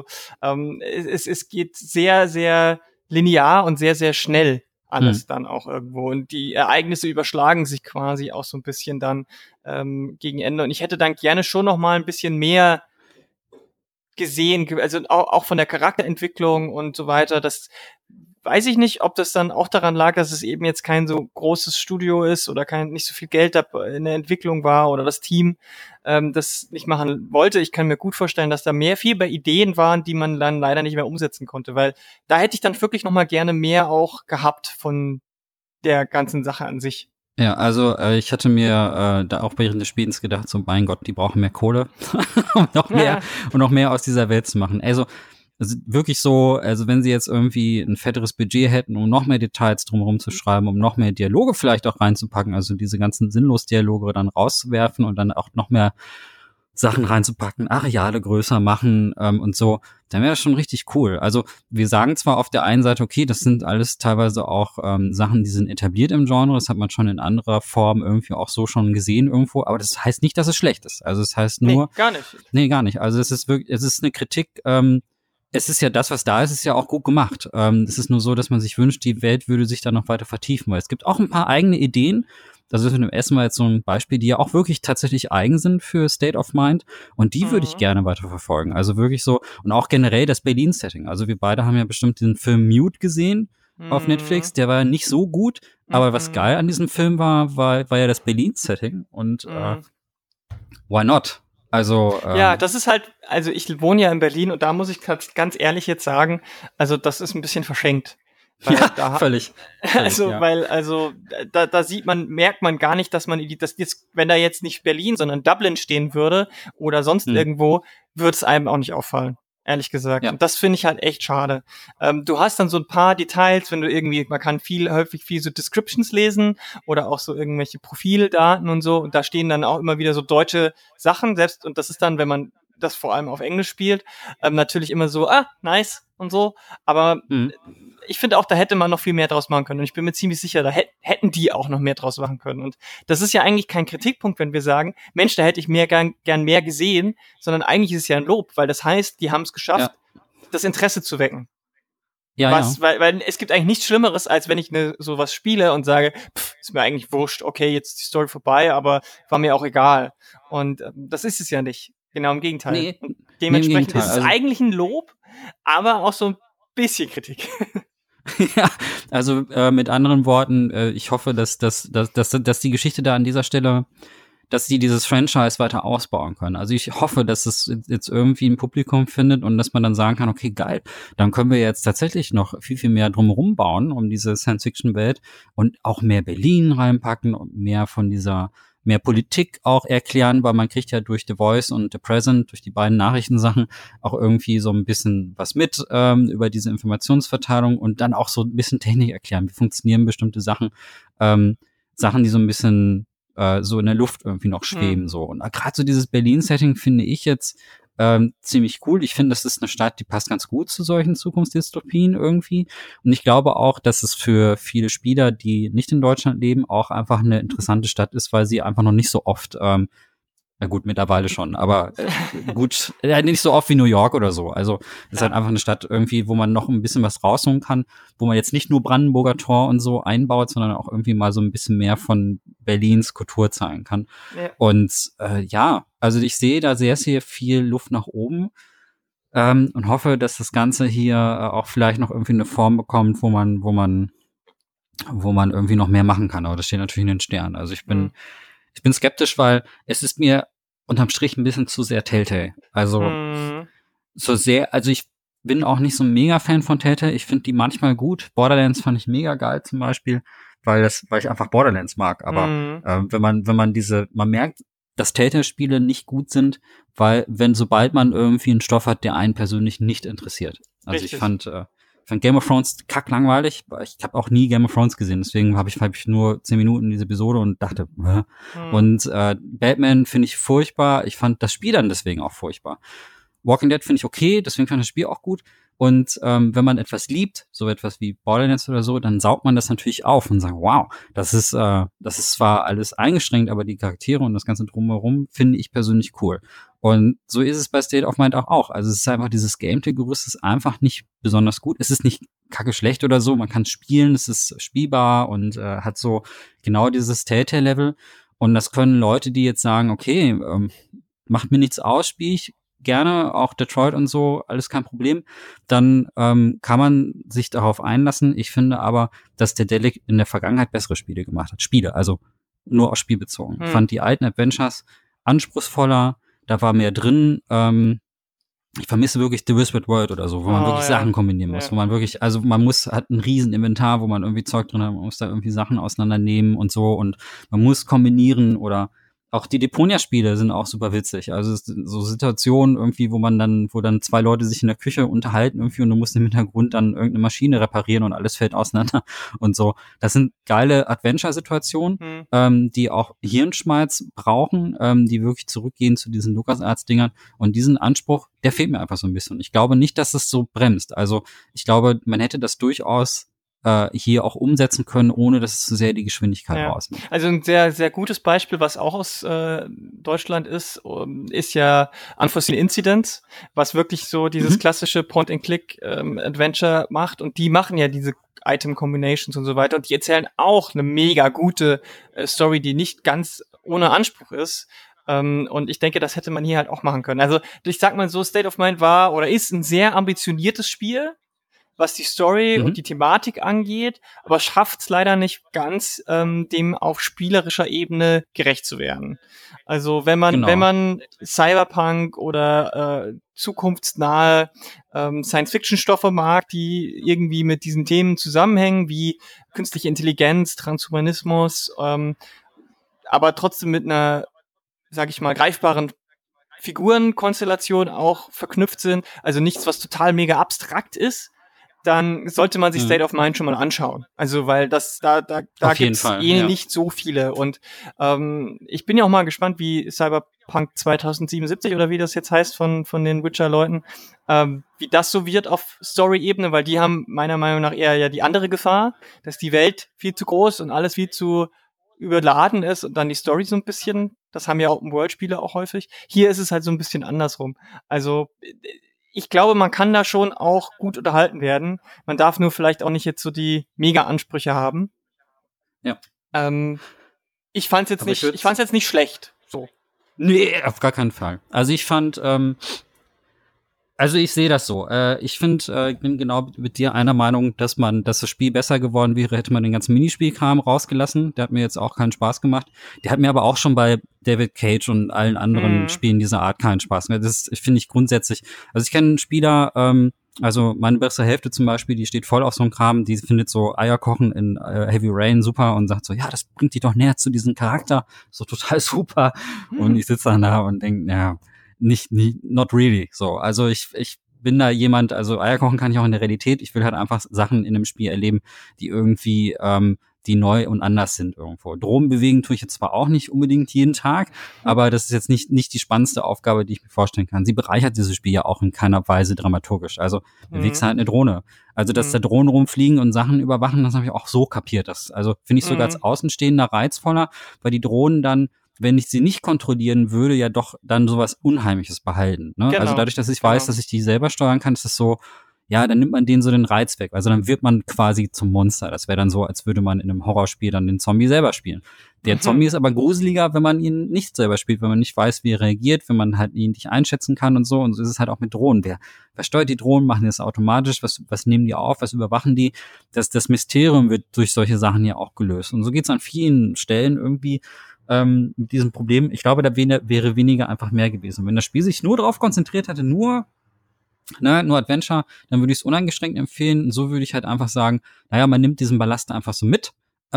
es geht sehr, sehr linear und sehr, sehr schnell alles dann auch irgendwo. Und die Ereignisse überschlagen sich quasi auch so ein bisschen dann gegen Ende. Und ich hätte dann gerne schon noch mal ein bisschen mehr gesehen, also auch von der Charakterentwicklung und so weiter. Das weiß ich nicht, ob das dann auch daran lag, dass es eben jetzt kein so großes Studio ist oder nicht so viel Geld da in der Entwicklung war oder das Team das nicht machen wollte. Ich kann mir gut vorstellen, dass da viel bei Ideen waren, die man dann leider nicht mehr umsetzen konnte, weil da hätte ich dann wirklich noch mal gerne mehr auch gehabt von der ganzen Sache an sich. Ja, also ich hatte mir da auch während des Spielens gedacht, so mein Gott, die brauchen mehr Kohle, um noch mehr aus dieser Welt zu machen. Also wirklich so, also wenn sie jetzt irgendwie ein fetteres Budget hätten, um noch mehr Details drumherum zu schreiben, um noch mehr Dialoge vielleicht auch reinzupacken, also diese ganzen Sinnlos-Dialoge dann rauszuwerfen und dann auch noch mehr Sachen reinzupacken, Areale größer machen und so, dann wäre das schon richtig cool. Also wir sagen zwar auf der einen Seite, okay, das sind alles teilweise auch Sachen, die sind etabliert im Genre, das hat man schon in anderer Form irgendwie auch so schon gesehen irgendwo, aber das heißt nicht, dass es schlecht ist. Also es heißt nur... Nee, gar nicht. Nee, gar nicht. Also es ist wirklich, es ist eine Kritik, es ist ja das, was da ist ja auch gut gemacht. Es ist nur so, dass man sich wünscht, die Welt würde sich da noch weiter vertiefen, weil es gibt auch ein paar eigene Ideen. Das ist mit dem ersten Mal jetzt so ein Beispiel, die ja auch wirklich tatsächlich eigen sind für State of Mind. Und die würde ich gerne weiter verfolgen. Also wirklich so, und auch generell das Berlin-Setting. Also wir beide haben ja bestimmt den Film Mute gesehen auf Netflix. Der war ja nicht so gut, aber was geil an diesem Film war ja das Berlin-Setting. Und why not? Also ja, das ist halt, also ich wohne ja in Berlin und da muss ich ganz ehrlich jetzt sagen, also das ist ein bisschen verschenkt. Ja, völlig. Also, ja. weil, also, da merkt man gar nicht, dass das jetzt, wenn da jetzt nicht Berlin, sondern Dublin stehen würde oder sonst irgendwo, würde es einem auch nicht auffallen. Ehrlich gesagt. Ja. Und das finde ich halt echt schade. Du hast dann so ein paar Details, wenn du man kann häufig viel so Descriptions lesen oder auch so irgendwelche Profildaten und so. Und da stehen dann auch immer wieder so deutsche Sachen, und das ist dann, wenn man das vor allem auf Englisch spielt, natürlich immer so, nice und so, aber ich finde auch, da hätte man noch viel mehr draus machen können und ich bin mir ziemlich sicher, da hätten die auch noch mehr draus machen können und das ist ja eigentlich kein Kritikpunkt, wenn wir sagen, Mensch, da hätte ich gern mehr gesehen, sondern eigentlich ist es ja ein Lob, weil das heißt, die haben es geschafft, das Interesse zu wecken. Weil es gibt eigentlich nichts Schlimmeres, als wenn ich sowas spiele und sage, ist mir eigentlich wurscht, okay, jetzt ist die Story vorbei, aber war mir auch egal. Und das ist es ja nicht. Genau im Gegenteil. Nee, und dementsprechend Gegenteil. ist es eigentlich ein Lob, aber auch so ein bisschen Kritik. Ja, also mit anderen Worten, ich hoffe, dass die Geschichte da an dieser Stelle, dass die dieses Franchise weiter ausbauen können. Also ich hoffe, dass es jetzt irgendwie ein Publikum findet und dass man dann sagen kann, okay, geil, dann können wir jetzt tatsächlich noch viel, viel mehr drumherum bauen, um diese Science-Fiction-Welt und auch mehr Berlin reinpacken und mehr Politik auch erklären, weil man kriegt ja durch The Voice und The Present, durch die beiden Nachrichtensachen auch irgendwie so ein bisschen was mit über diese Informationsverteilung und dann auch so ein bisschen Technik erklären, wie funktionieren bestimmte Sachen, Sachen, die so ein bisschen so in der Luft irgendwie noch schweben. So. Und gerade so dieses Berlin-Setting finde ich jetzt ziemlich cool. Ich finde, das ist eine Stadt, die passt ganz gut zu solchen Zukunftsdystopien irgendwie. Und ich glaube auch, dass es für viele Spieler, die nicht in Deutschland leben, auch einfach eine interessante Stadt ist, weil sie einfach noch nicht so oft na gut, mittlerweile schon, aber gut, nicht so oft wie New York oder so. Also es ist halt einfach eine Stadt irgendwie, wo man noch ein bisschen was rausholen kann, wo man jetzt nicht nur Brandenburger Tor und so einbaut, sondern auch irgendwie mal so ein bisschen mehr von Berlins Kultur zeigen kann. Ja. Und also ich sehe da sehr, sehr viel Luft nach oben und hoffe, dass das Ganze hier auch vielleicht noch irgendwie eine Form bekommt, wo man irgendwie noch mehr machen kann. Aber das steht natürlich in den Sternen. Also ich bin skeptisch, weil es ist mir unterm Strich ein bisschen zu sehr Telltale. Also ich bin auch nicht so ein Mega-Fan von Telltale. Ich finde die manchmal gut. Borderlands fand ich mega geil zum Beispiel, weil ich einfach Borderlands mag. Aber wenn man merkt, dass Telltale-Spiele nicht gut sind, weil sobald man irgendwie einen Stoff hat, der einen persönlich nicht interessiert. Also Richtig. Ich fand Game of Thrones kacklangweilig. Ich habe auch nie Game of Thrones gesehen, deswegen habe ich nur 10 Minuten diese Episode und dachte, Und Batman finde ich furchtbar. Ich fand das Spiel dann deswegen auch furchtbar. Walking Dead finde ich okay, deswegen fand ich das Spiel auch gut. Und wenn man etwas liebt, so etwas wie Borderlands oder so, dann saugt man das natürlich auf und sagt, wow, das ist zwar alles eingeschränkt, aber die Charaktere und das Ganze drumherum finde ich persönlich cool. Und so ist es bei State of Mind auch. Also es ist einfach, dieses Gameplay-Gerüst ist einfach nicht besonders gut. Es ist nicht kacke schlecht oder so, man kann es spielen, es ist spielbar und hat so genau dieses Telltale-Level. Und das können Leute, die jetzt sagen, okay, macht mir nichts aus, spiele ich gerne, auch Detroit und so, alles kein Problem, dann kann man sich darauf einlassen. Ich finde aber, dass der Delic in der Vergangenheit bessere Spiele gemacht hat. Also nur auf Spiel bezogen. Ich fand die alten Adventures anspruchsvoller, da war mehr drin. Ich vermisse wirklich The Whispered World oder so, wo man wirklich Sachen kombinieren muss, wo man wirklich, also man hat ein riesen Inventar, wo man irgendwie Zeug drin hat, man muss da irgendwie Sachen auseinandernehmen und so und man muss kombinieren oder auch die Deponia-Spiele sind auch super witzig. Also so Situationen irgendwie, wo dann 2 Leute sich in der Küche unterhalten irgendwie und du musst im Hintergrund dann irgendeine Maschine reparieren und alles fällt auseinander und so. Das sind geile Adventure-Situationen, die auch Hirnschmalz brauchen, die wirklich zurückgehen zu diesen LucasArts-Dingern und diesen Anspruch, der fehlt mir einfach so ein bisschen. Ich glaube nicht, dass es so bremst. Also ich glaube, man hätte das durchaus hier auch umsetzen können, ohne dass es zu sehr die Geschwindigkeit rausnimmt. Also ein sehr, sehr gutes Beispiel, was auch aus Deutschland ist ja Unforeseen Incidents, was wirklich so dieses klassische Point-and-Click-Adventure macht und die machen ja diese Item-Combinations und so weiter und die erzählen auch eine mega gute Story, die nicht ganz ohne Anspruch ist. Und ich denke, das hätte man hier halt auch machen können. Also ich sag mal so, State of Mind war oder ist ein sehr ambitioniertes Spiel, was die Story und die Thematik angeht, aber schafft es leider nicht ganz, dem auf spielerischer Ebene gerecht zu werden. Also wenn man Cyberpunk oder zukunftsnahe Science-Fiction-Stoffe mag, die irgendwie mit diesen Themen zusammenhängen, wie künstliche Intelligenz, Transhumanismus, aber trotzdem mit einer, sag ich mal, greifbaren Figurenkonstellation auch verknüpft sind, also nichts, was total mega abstrakt ist, dann sollte man sich State of Mind schon mal anschauen. Also, weil da gibt's nicht so viele. Und ich bin ja auch mal gespannt, wie Cyberpunk 2077 oder wie das jetzt heißt von den Witcher-Leuten, wie das so wird auf Story-Ebene, weil die haben meiner Meinung nach eher ja die andere Gefahr, dass die Welt viel zu groß und alles viel zu überladen ist und dann die Story so ein bisschen, das haben ja Open-World-Spiele auch häufig. Hier ist es halt so ein bisschen andersrum. Also ich glaube, man kann da schon auch gut unterhalten werden. Man darf nur vielleicht auch nicht jetzt so die Mega-Ansprüche haben. Ja. Ich fand's jetzt nicht schlecht. So. Nee, auf gar keinen Fall. Also ich fand, also ich sehe das so. Ich finde, ich bin genau mit dir einer Meinung, dass das Spiel besser geworden wäre, hätte man den ganzen Minispielkram rausgelassen. Der hat mir jetzt auch keinen Spaß gemacht. Der hat mir aber auch schon bei David Cage und allen anderen Spielen dieser Art keinen Spaß mehr. Das finde ich grundsätzlich. Also ich kenne Spieler, also meine bessere Hälfte zum Beispiel, die steht voll auf so einem Kram, die findet so Eierkochen in Heavy Rain super und sagt so, ja, das bringt die doch näher zu diesem Charakter. So total super. Und ich sitze dann da und denke, ja, not really. So, also ich bin da jemand, also Eierkochen kann ich auch in der Realität. Ich will halt einfach Sachen in einem Spiel erleben, die irgendwie, die neu und anders sind irgendwo. Drohnen bewegen tue ich jetzt zwar auch nicht unbedingt jeden Tag, aber das ist jetzt nicht die spannendste Aufgabe, die ich mir vorstellen kann. Sie bereichert dieses Spiel ja auch in keiner Weise dramaturgisch. Also bewegst halt eine Drohne. Also dass da Drohnen rumfliegen und Sachen überwachen, das habe ich auch so kapiert. Das also finde ich sogar als Außenstehender reizvoller, weil die Drohnen dann, wenn ich sie nicht kontrollieren würde, ja doch dann sowas Unheimliches behalten. Ne? Genau. Also dadurch, dass ich weiß, dass ich die selber steuern kann, ist es so, ja, dann nimmt man denen so den Reiz weg. Also dann wird man quasi zum Monster. Das wäre dann so, als würde man in einem Horrorspiel dann den Zombie selber spielen. Der Zombie ist aber gruseliger, wenn man ihn nicht selber spielt, wenn man nicht weiß, wie er reagiert, wenn man halt ihn nicht einschätzen kann und so. Und so ist es halt auch mit Drohnen. Wer steuert die Drohnen? Machen die das automatisch? Was nehmen die auf? Was überwachen die? Das Mysterium wird durch solche Sachen ja auch gelöst. Und so geht's an vielen Stellen irgendwie mit diesem Problem. Ich glaube, da wäre weniger einfach mehr gewesen. Wenn das Spiel sich nur darauf konzentriert hätte, nur Adventure, dann würde ich es uneingeschränkt empfehlen. So würde ich halt einfach sagen, naja, man nimmt diesen Ballast einfach so mit,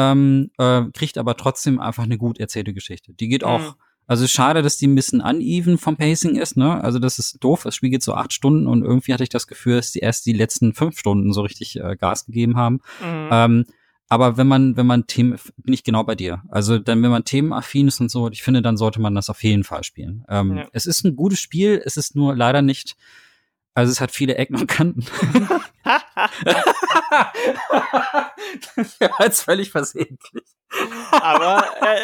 kriegt aber trotzdem einfach eine gut erzählte Geschichte. Die geht auch, also schade, dass die ein bisschen uneven vom Pacing ist, ne? Also das ist doof, das Spiel geht so 8 Stunden und irgendwie hatte ich das Gefühl, dass die erst die letzten 5 Stunden so richtig Gas gegeben haben. Aber wenn man Themen, bin ich genau bei dir. Also dann, wenn man themenaffin ist und so, ich finde, dann sollte man das auf jeden Fall spielen. Es ist ein gutes Spiel, es ist nur leider nicht, also es hat viele Ecken und Kanten. Das war jetzt völlig versehentlich. Aber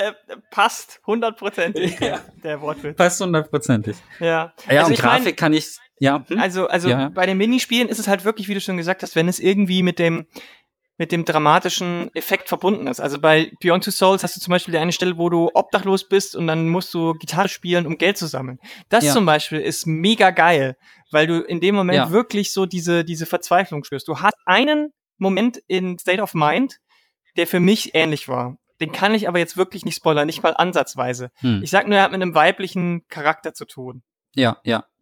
passt 100%ig, der Wortwitz. Passt 100%ig. Ja, ja, also und Grafik kann ich, ja. Also bei den Minispielen ist es halt wirklich, wie du schon gesagt hast, wenn es irgendwie mit dem dramatischen Effekt verbunden ist. Also bei Beyond Two Souls hast du zum Beispiel eine Stelle, wo du obdachlos bist und dann musst du Gitarre spielen, um Geld zu sammeln. Das zum Beispiel ist mega geil, weil du in dem Moment wirklich so diese Verzweiflung spürst. Du hast einen Moment in State of Mind, der für mich ähnlich war. Den kann ich aber jetzt wirklich nicht spoilern, nicht mal ansatzweise. Ich sag nur, er hat mit einem weiblichen Charakter zu tun. Ja.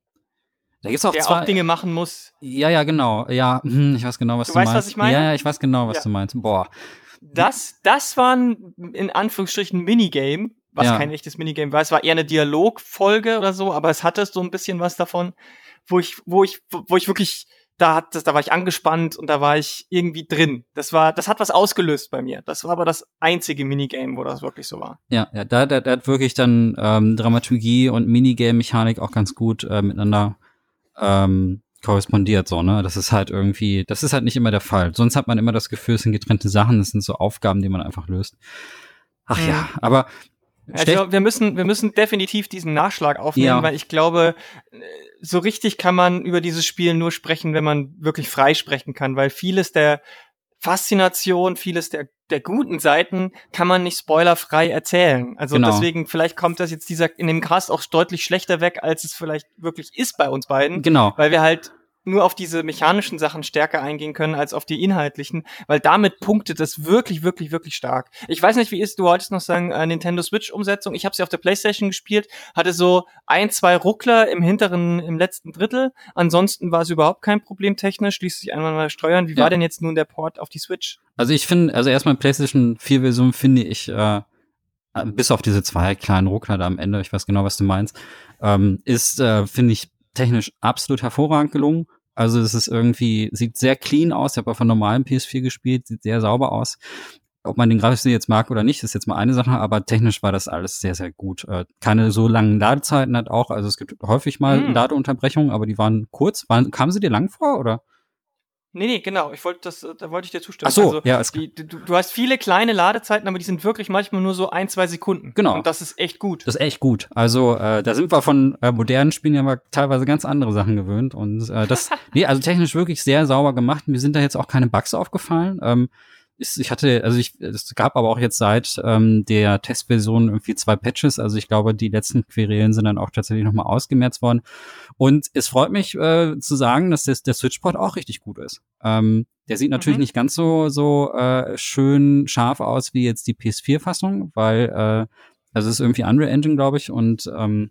Da gibt's auch der auch Dinge machen muss. Ja, genau. Ja, ich weiß genau, was du meinst. Du weißt, was ich meine? Ja, ich weiß genau, was du meinst. Boah. Das war ein, in Anführungsstrichen, Minigame, was kein echtes Minigame war. Es war eher eine Dialogfolge oder so, aber es hatte so ein bisschen was davon, wo ich wirklich, da war ich angespannt und da war ich irgendwie drin. Das hat was ausgelöst bei mir. Das war aber das einzige Minigame, wo das wirklich so war. Ja, da hat wirklich dann Dramaturgie und Minigame-Mechanik auch ganz gut miteinander korrespondiert, so, ne? Das ist halt nicht immer der Fall. Sonst hat man immer das Gefühl, es sind getrennte Sachen, es sind so Aufgaben, die man einfach löst. Ach ja, aber also wir müssen definitiv diesen Nachschlag aufnehmen, weil ich glaube, so richtig kann man über dieses Spiel nur sprechen, wenn man wirklich frei sprechen kann, weil vieles der Faszination, vieles der guten Seiten kann man nicht spoilerfrei erzählen. Also deswegen, vielleicht kommt das jetzt in dem Cast auch deutlich schlechter weg, als es vielleicht wirklich ist bei uns beiden. Genau. Weil wir halt nur auf diese mechanischen Sachen stärker eingehen können als auf die inhaltlichen, weil damit punktet es wirklich, wirklich, wirklich stark. Ich weiß nicht, du wolltest noch sagen, Nintendo Switch-Umsetzung. Ich habe sie auf der PlayStation gespielt, hatte so 2 Ruckler im letzten Drittel. Ansonsten war es überhaupt kein Problem technisch, ließ sich einmal mal steuern. Wie war denn jetzt nun der Port auf die Switch? Also ich finde, erstmal PlayStation 4-Version finde ich, bis auf diese 2 kleinen Ruckler da am Ende, ich weiß genau, was du meinst, ist, finde ich, technisch absolut hervorragend gelungen. Also es ist irgendwie, sieht sehr clean aus. Ich habe auf einem normalen PS4 gespielt, sieht sehr sauber aus. Ob man den Grafikstil jetzt mag oder nicht, ist jetzt mal eine Sache, aber technisch war das alles sehr, sehr gut. Keine so langen Ladezeiten hat auch, also es gibt häufig mal Ladeunterbrechungen, aber die waren kurz. Kamen sie dir lang vor, oder? Nee, genau. Da wollte ich dir zustimmen. Ach so, also, ja, du hast viele kleine Ladezeiten, aber die sind wirklich manchmal nur so 1-2 Sekunden. Genau. Und das ist echt gut. Das ist echt gut. Also, da sind wir von modernen Spielen ja mal teilweise ganz andere Sachen gewöhnt. Und also technisch wirklich sehr sauber gemacht. Mir sind da jetzt auch keine Bugs aufgefallen. Es gab aber auch jetzt seit der Testversion irgendwie 2 Patches. Also ich glaube, die letzten Querelen sind dann auch tatsächlich nochmal ausgemerzt worden. Und es freut mich zu sagen, dass der Switchport auch richtig gut ist. Der sieht natürlich nicht ganz so schön scharf aus wie jetzt die PS4-Fassung, weil also es ist irgendwie Unreal Engine, glaube ich, und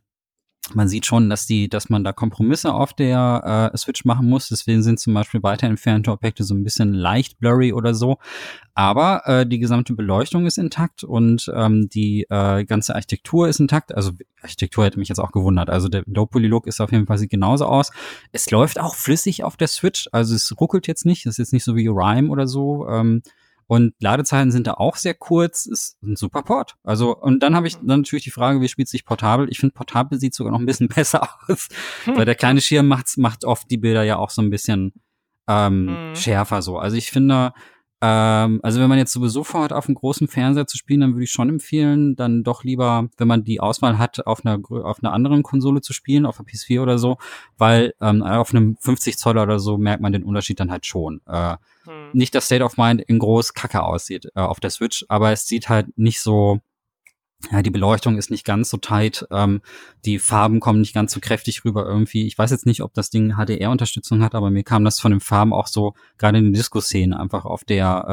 man sieht schon, dass man da Kompromisse auf der Switch machen muss. Deswegen sind zum Beispiel weiter entfernte Objekte so ein bisschen leicht blurry oder so. Aber die gesamte Beleuchtung ist intakt und die ganze Architektur ist intakt. Also Architektur hätte mich jetzt auch gewundert. Also der Low-Poly-Look ist auf jeden Fall, sieht genauso aus. Es läuft auch flüssig auf der Switch. Also es ruckelt jetzt nicht. Das ist jetzt nicht so wie Rime oder so. Und Ladezeiten sind da auch sehr kurz, ist ein super Port. Also, und dann habe ich dann natürlich die Frage, wie spielt sich portabel? Ich finde, portabel sieht sogar noch ein bisschen besser aus, weil der kleine Schirm macht oft die Bilder ja auch so ein bisschen schärfer so. Also ich finde, also wenn man jetzt sowieso vorhat, auf einem großen Fernseher zu spielen, dann würde ich schon empfehlen, dann doch lieber, wenn man die Auswahl hat, auf einer anderen Konsole zu spielen, auf der PS4 oder so, weil auf einem 50 Zoller oder so merkt man den Unterschied dann halt schon. Nicht, dass State of Mind in groß Kacke aussieht auf der Switch, aber es sieht halt nicht so, ja, die Beleuchtung ist nicht ganz so tight, die Farben kommen nicht ganz so kräftig rüber irgendwie. Ich weiß jetzt nicht, ob das Ding HDR-Unterstützung hat, aber mir kam das von den Farben auch so, gerade in den Disco-Szenen, einfach auf der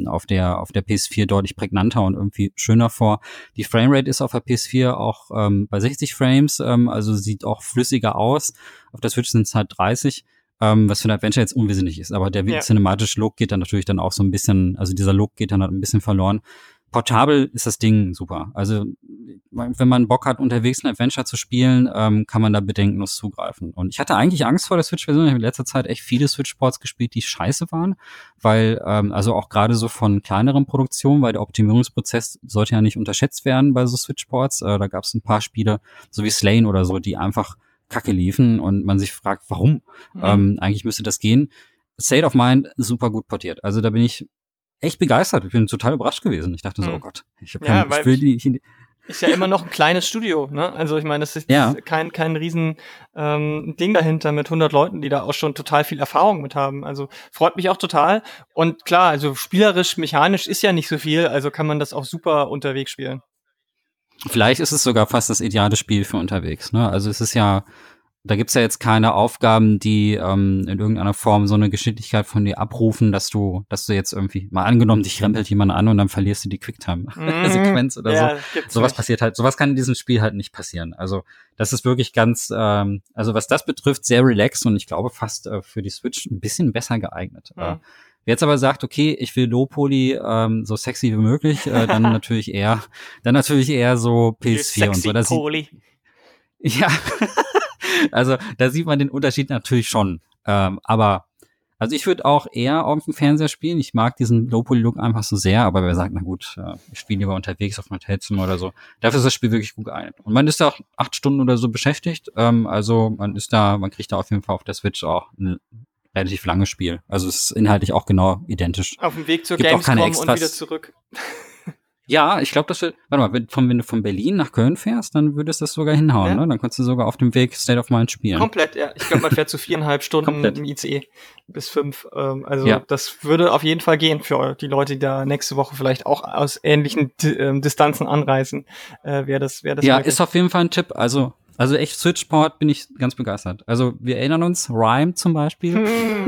PS4 deutlich prägnanter und irgendwie schöner vor. Die Framerate ist auf der PS4 auch bei 60 Frames, also sieht auch flüssiger aus. Auf der Switch sind es halt 30. Was für ein Adventure jetzt unwesentlich ist, aber der cinematische Look geht dann natürlich dann auch so ein bisschen, also dieser Look geht dann halt ein bisschen verloren. Portabel ist das Ding super. Also wenn man Bock hat, unterwegs ein Adventure zu spielen, kann man da bedenkenlos zugreifen. Und ich hatte eigentlich Angst vor der Switch-Version. Ich habe in letzter Zeit echt viele Switch-Ports gespielt, die scheiße waren, weil also auch gerade so von kleineren Produktionen, weil der Optimierungsprozess sollte ja nicht unterschätzt werden bei so Switch-Ports. Da gab es ein paar Spiele, so wie Slain oder so, die einfach Kacke liefen und man sich fragt, warum? Eigentlich müsste das gehen. State of Mind super gut portiert. Also da bin ich echt begeistert. Ich bin total überrascht gewesen. Ich dachte so, oh Gott, ich habe ist ja immer noch ein kleines Studio, ne? Also ich meine, das ist kein riesen Ding dahinter mit 100 Leuten, die da auch schon total viel Erfahrung mit haben. Also freut mich auch total. Und klar, also spielerisch, mechanisch ist ja nicht so viel, also kann man das auch super unterwegs spielen. Vielleicht ist es sogar fast das ideale Spiel für unterwegs, ne? Also es ist ja, da gibt's ja jetzt keine Aufgaben, die in irgendeiner Form so eine Geschicklichkeit von dir abrufen, dass du jetzt irgendwie, mal angenommen, dich rempelt jemand an und dann verlierst du die Quicktime-Sequenz oder so. Sowas passiert halt, sowas kann in diesem Spiel halt nicht passieren. Also das ist wirklich ganz, also was das betrifft, sehr relaxed und ich glaube fast für die Switch ein bisschen besser geeignet. Wer jetzt aber sagt, okay, ich will Low-Poly so sexy wie möglich, dann natürlich eher so PS4 und so. Poly. Ja, also da sieht man den Unterschied natürlich schon. Aber also ich würde auch eher auf dem Fernseher spielen. Ich mag diesen Low-Poly-Look einfach so sehr, aber wer sagt, na gut, ich spiele lieber unterwegs auf meinem Hotelzimmer oder so. Dafür ist das Spiel wirklich gut geeignet. Und man ist da auch 8 Stunden oder so beschäftigt. Also man kriegt da auf jeden Fall auf der Switch auch ein relativ langes Spiel. Also es ist inhaltlich auch genau identisch. Auf dem Weg zur Gamescom und wieder zurück. Ja, ich glaube, warte mal, wenn du von Berlin nach Köln fährst, dann würde es das sogar hinhauen, ne? Dann kannst du sogar auf dem Weg State of Mind spielen. Komplett, ja. Ich glaube, man fährt zu 4,5 Stunden im ICE bis 5. Das würde auf jeden Fall gehen für die Leute, die da nächste Woche vielleicht auch aus ähnlichen Distanzen anreisen. Wäre das ja, möglich. Ist auf jeden Fall ein Tipp. Also echt Switchport bin ich ganz begeistert. Also wir erinnern uns, Rime zum Beispiel.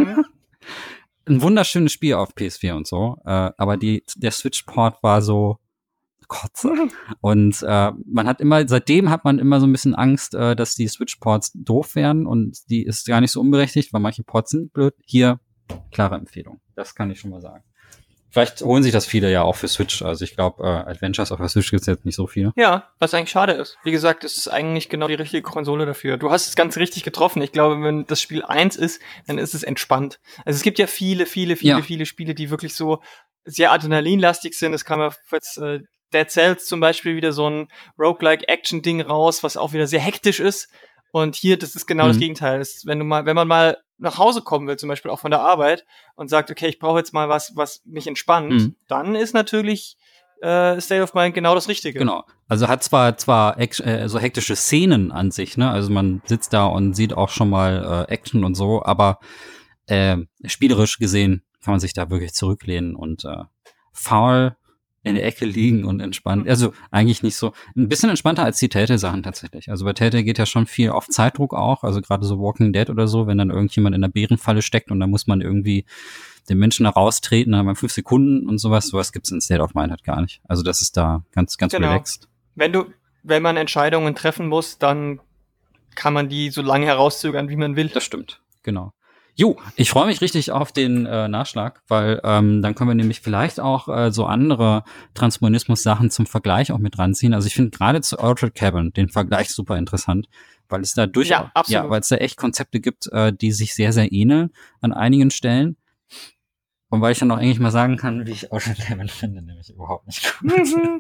Ein wunderschönes Spiel auf PS4 und so. Aber der Switchport war so Kotze. Und seitdem hat man immer so ein bisschen Angst, dass die Switch-Ports doof werden und die ist gar nicht so unberechtigt, weil manche Ports sind blöd. Hier, klare Empfehlung. Das kann ich schon mal sagen. Vielleicht holen sich das viele ja auch für Switch. Also ich glaube, Adventures auf der Switch gibt's jetzt nicht so viele. Ja, was eigentlich schade ist. Wie gesagt, es ist eigentlich genau die richtige Konsole dafür. Du hast es ganz richtig getroffen. Ich glaube, wenn das Spiel 1 ist, dann ist es entspannt. Also es gibt ja viele Spiele, die wirklich so sehr adrenalinlastig sind. Es kam ja jetzt Dead Cells zum Beispiel wieder so ein Roguelike-Action-Ding raus, was auch wieder sehr hektisch ist. Und hier, das ist genau das Gegenteil. Das ist, wenn man mal nach Hause kommen will, zum Beispiel auch von der Arbeit und sagt, okay, ich brauche jetzt mal was mich entspannt, dann ist natürlich State of Mind genau das Richtige. Genau. Also hat zwar so hektische Szenen an sich, ne? Also man sitzt da und sieht auch schon mal Action und so, aber spielerisch gesehen kann man sich da wirklich zurücklehnen und faul in der Ecke liegen und entspannt. Also eigentlich nicht so, ein bisschen entspannter als die Telltale-Sachen tatsächlich. Also bei Telltale geht ja schon viel auf Zeitdruck auch, also gerade so Walking Dead oder so, wenn dann irgendjemand in der Bärenfalle steckt und dann muss man irgendwie den Menschen da raustreten, dann haben wir 5 Sekunden und sowas. Sowas gibt's in State of Mind halt gar nicht. Also das ist da ganz relaxed. Wenn man Entscheidungen treffen muss, dann kann man die so lange herauszögern, wie man will. Das stimmt, genau. Jo, ich freue mich richtig auf den Nachschlag, weil dann können wir nämlich vielleicht auch so andere Transhumanismus-Sachen zum Vergleich auch mit ranziehen. Also ich finde gerade zu Altered Carbon den Vergleich super interessant, weil es da durchaus, weil es da echt Konzepte gibt, die sich sehr, sehr ähneln an einigen Stellen. Und weil ich dann auch eigentlich mal sagen kann, wie ich Altered Carbon finde, nämlich überhaupt nicht gut.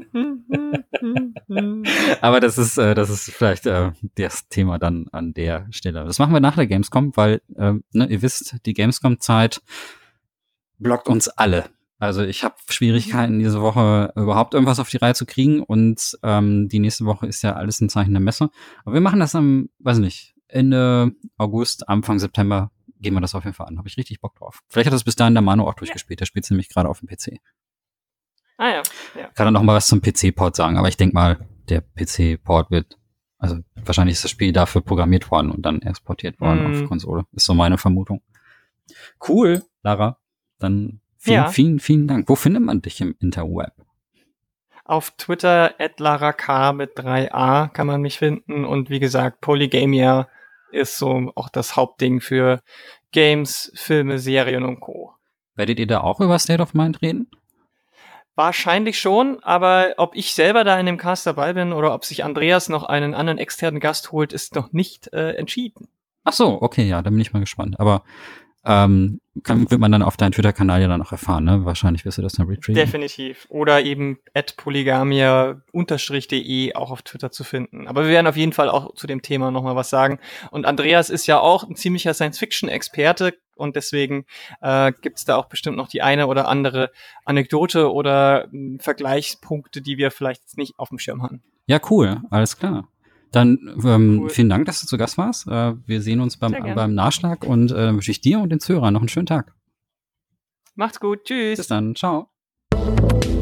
Aber das ist vielleicht das Thema dann an der Stelle. Das machen wir nach der Gamescom, weil ihr wisst, die Gamescom-Zeit blockt uns alle. Also ich habe Schwierigkeiten, diese Woche überhaupt irgendwas auf die Reihe zu kriegen und die nächste Woche ist ja alles ein Zeichen der Messe. Aber wir machen das Ende August, Anfang September gehen wir das auf jeden Fall an. Habe ich richtig Bock drauf. Vielleicht hat das bis dahin der Manu auch durchgespielt. Der spielt nämlich gerade auf dem PC. Ah ja. Kann er noch mal was zum PC-Port sagen, aber ich denke mal, der PC-Port also wahrscheinlich ist das Spiel dafür programmiert worden und dann erst portiert worden auf Konsole. Ist so meine Vermutung. Cool, Lara. Dann vielen Dank. Wo findet man dich im Interweb? Auf Twitter @LaraK mit 3a kann man mich finden und wie gesagt, Polygamia ist so auch das Hauptding für Games, Filme, Serien und Co. Werdet ihr da auch über State of Mind reden? Wahrscheinlich schon, aber ob ich selber da in dem Cast dabei bin oder ob sich Andreas noch einen anderen externen Gast holt, ist noch nicht entschieden. Ach so, okay, ja, da bin ich mal gespannt. Aber wird man dann auf deinen Twitter-Kanal ja dann auch erfahren, ne? Wahrscheinlich wirst du das dann retrieven. Definitiv. Oder eben @polygamia_de auch auf Twitter zu finden. Aber wir werden auf jeden Fall auch zu dem Thema nochmal was sagen. Und Andreas ist ja auch ein ziemlicher Science-Fiction-Experte und deswegen gibt's da auch bestimmt noch die eine oder andere Anekdote oder Vergleichspunkte, die wir vielleicht jetzt nicht auf dem Schirm haben. Ja, cool. Alles klar. Dann vielen Dank, dass du zu Gast warst. Wir sehen uns beim Nachschlag und wünsche ich dir und den Zuhörern noch einen schönen Tag. Macht's gut. Tschüss. Bis dann. Ciao.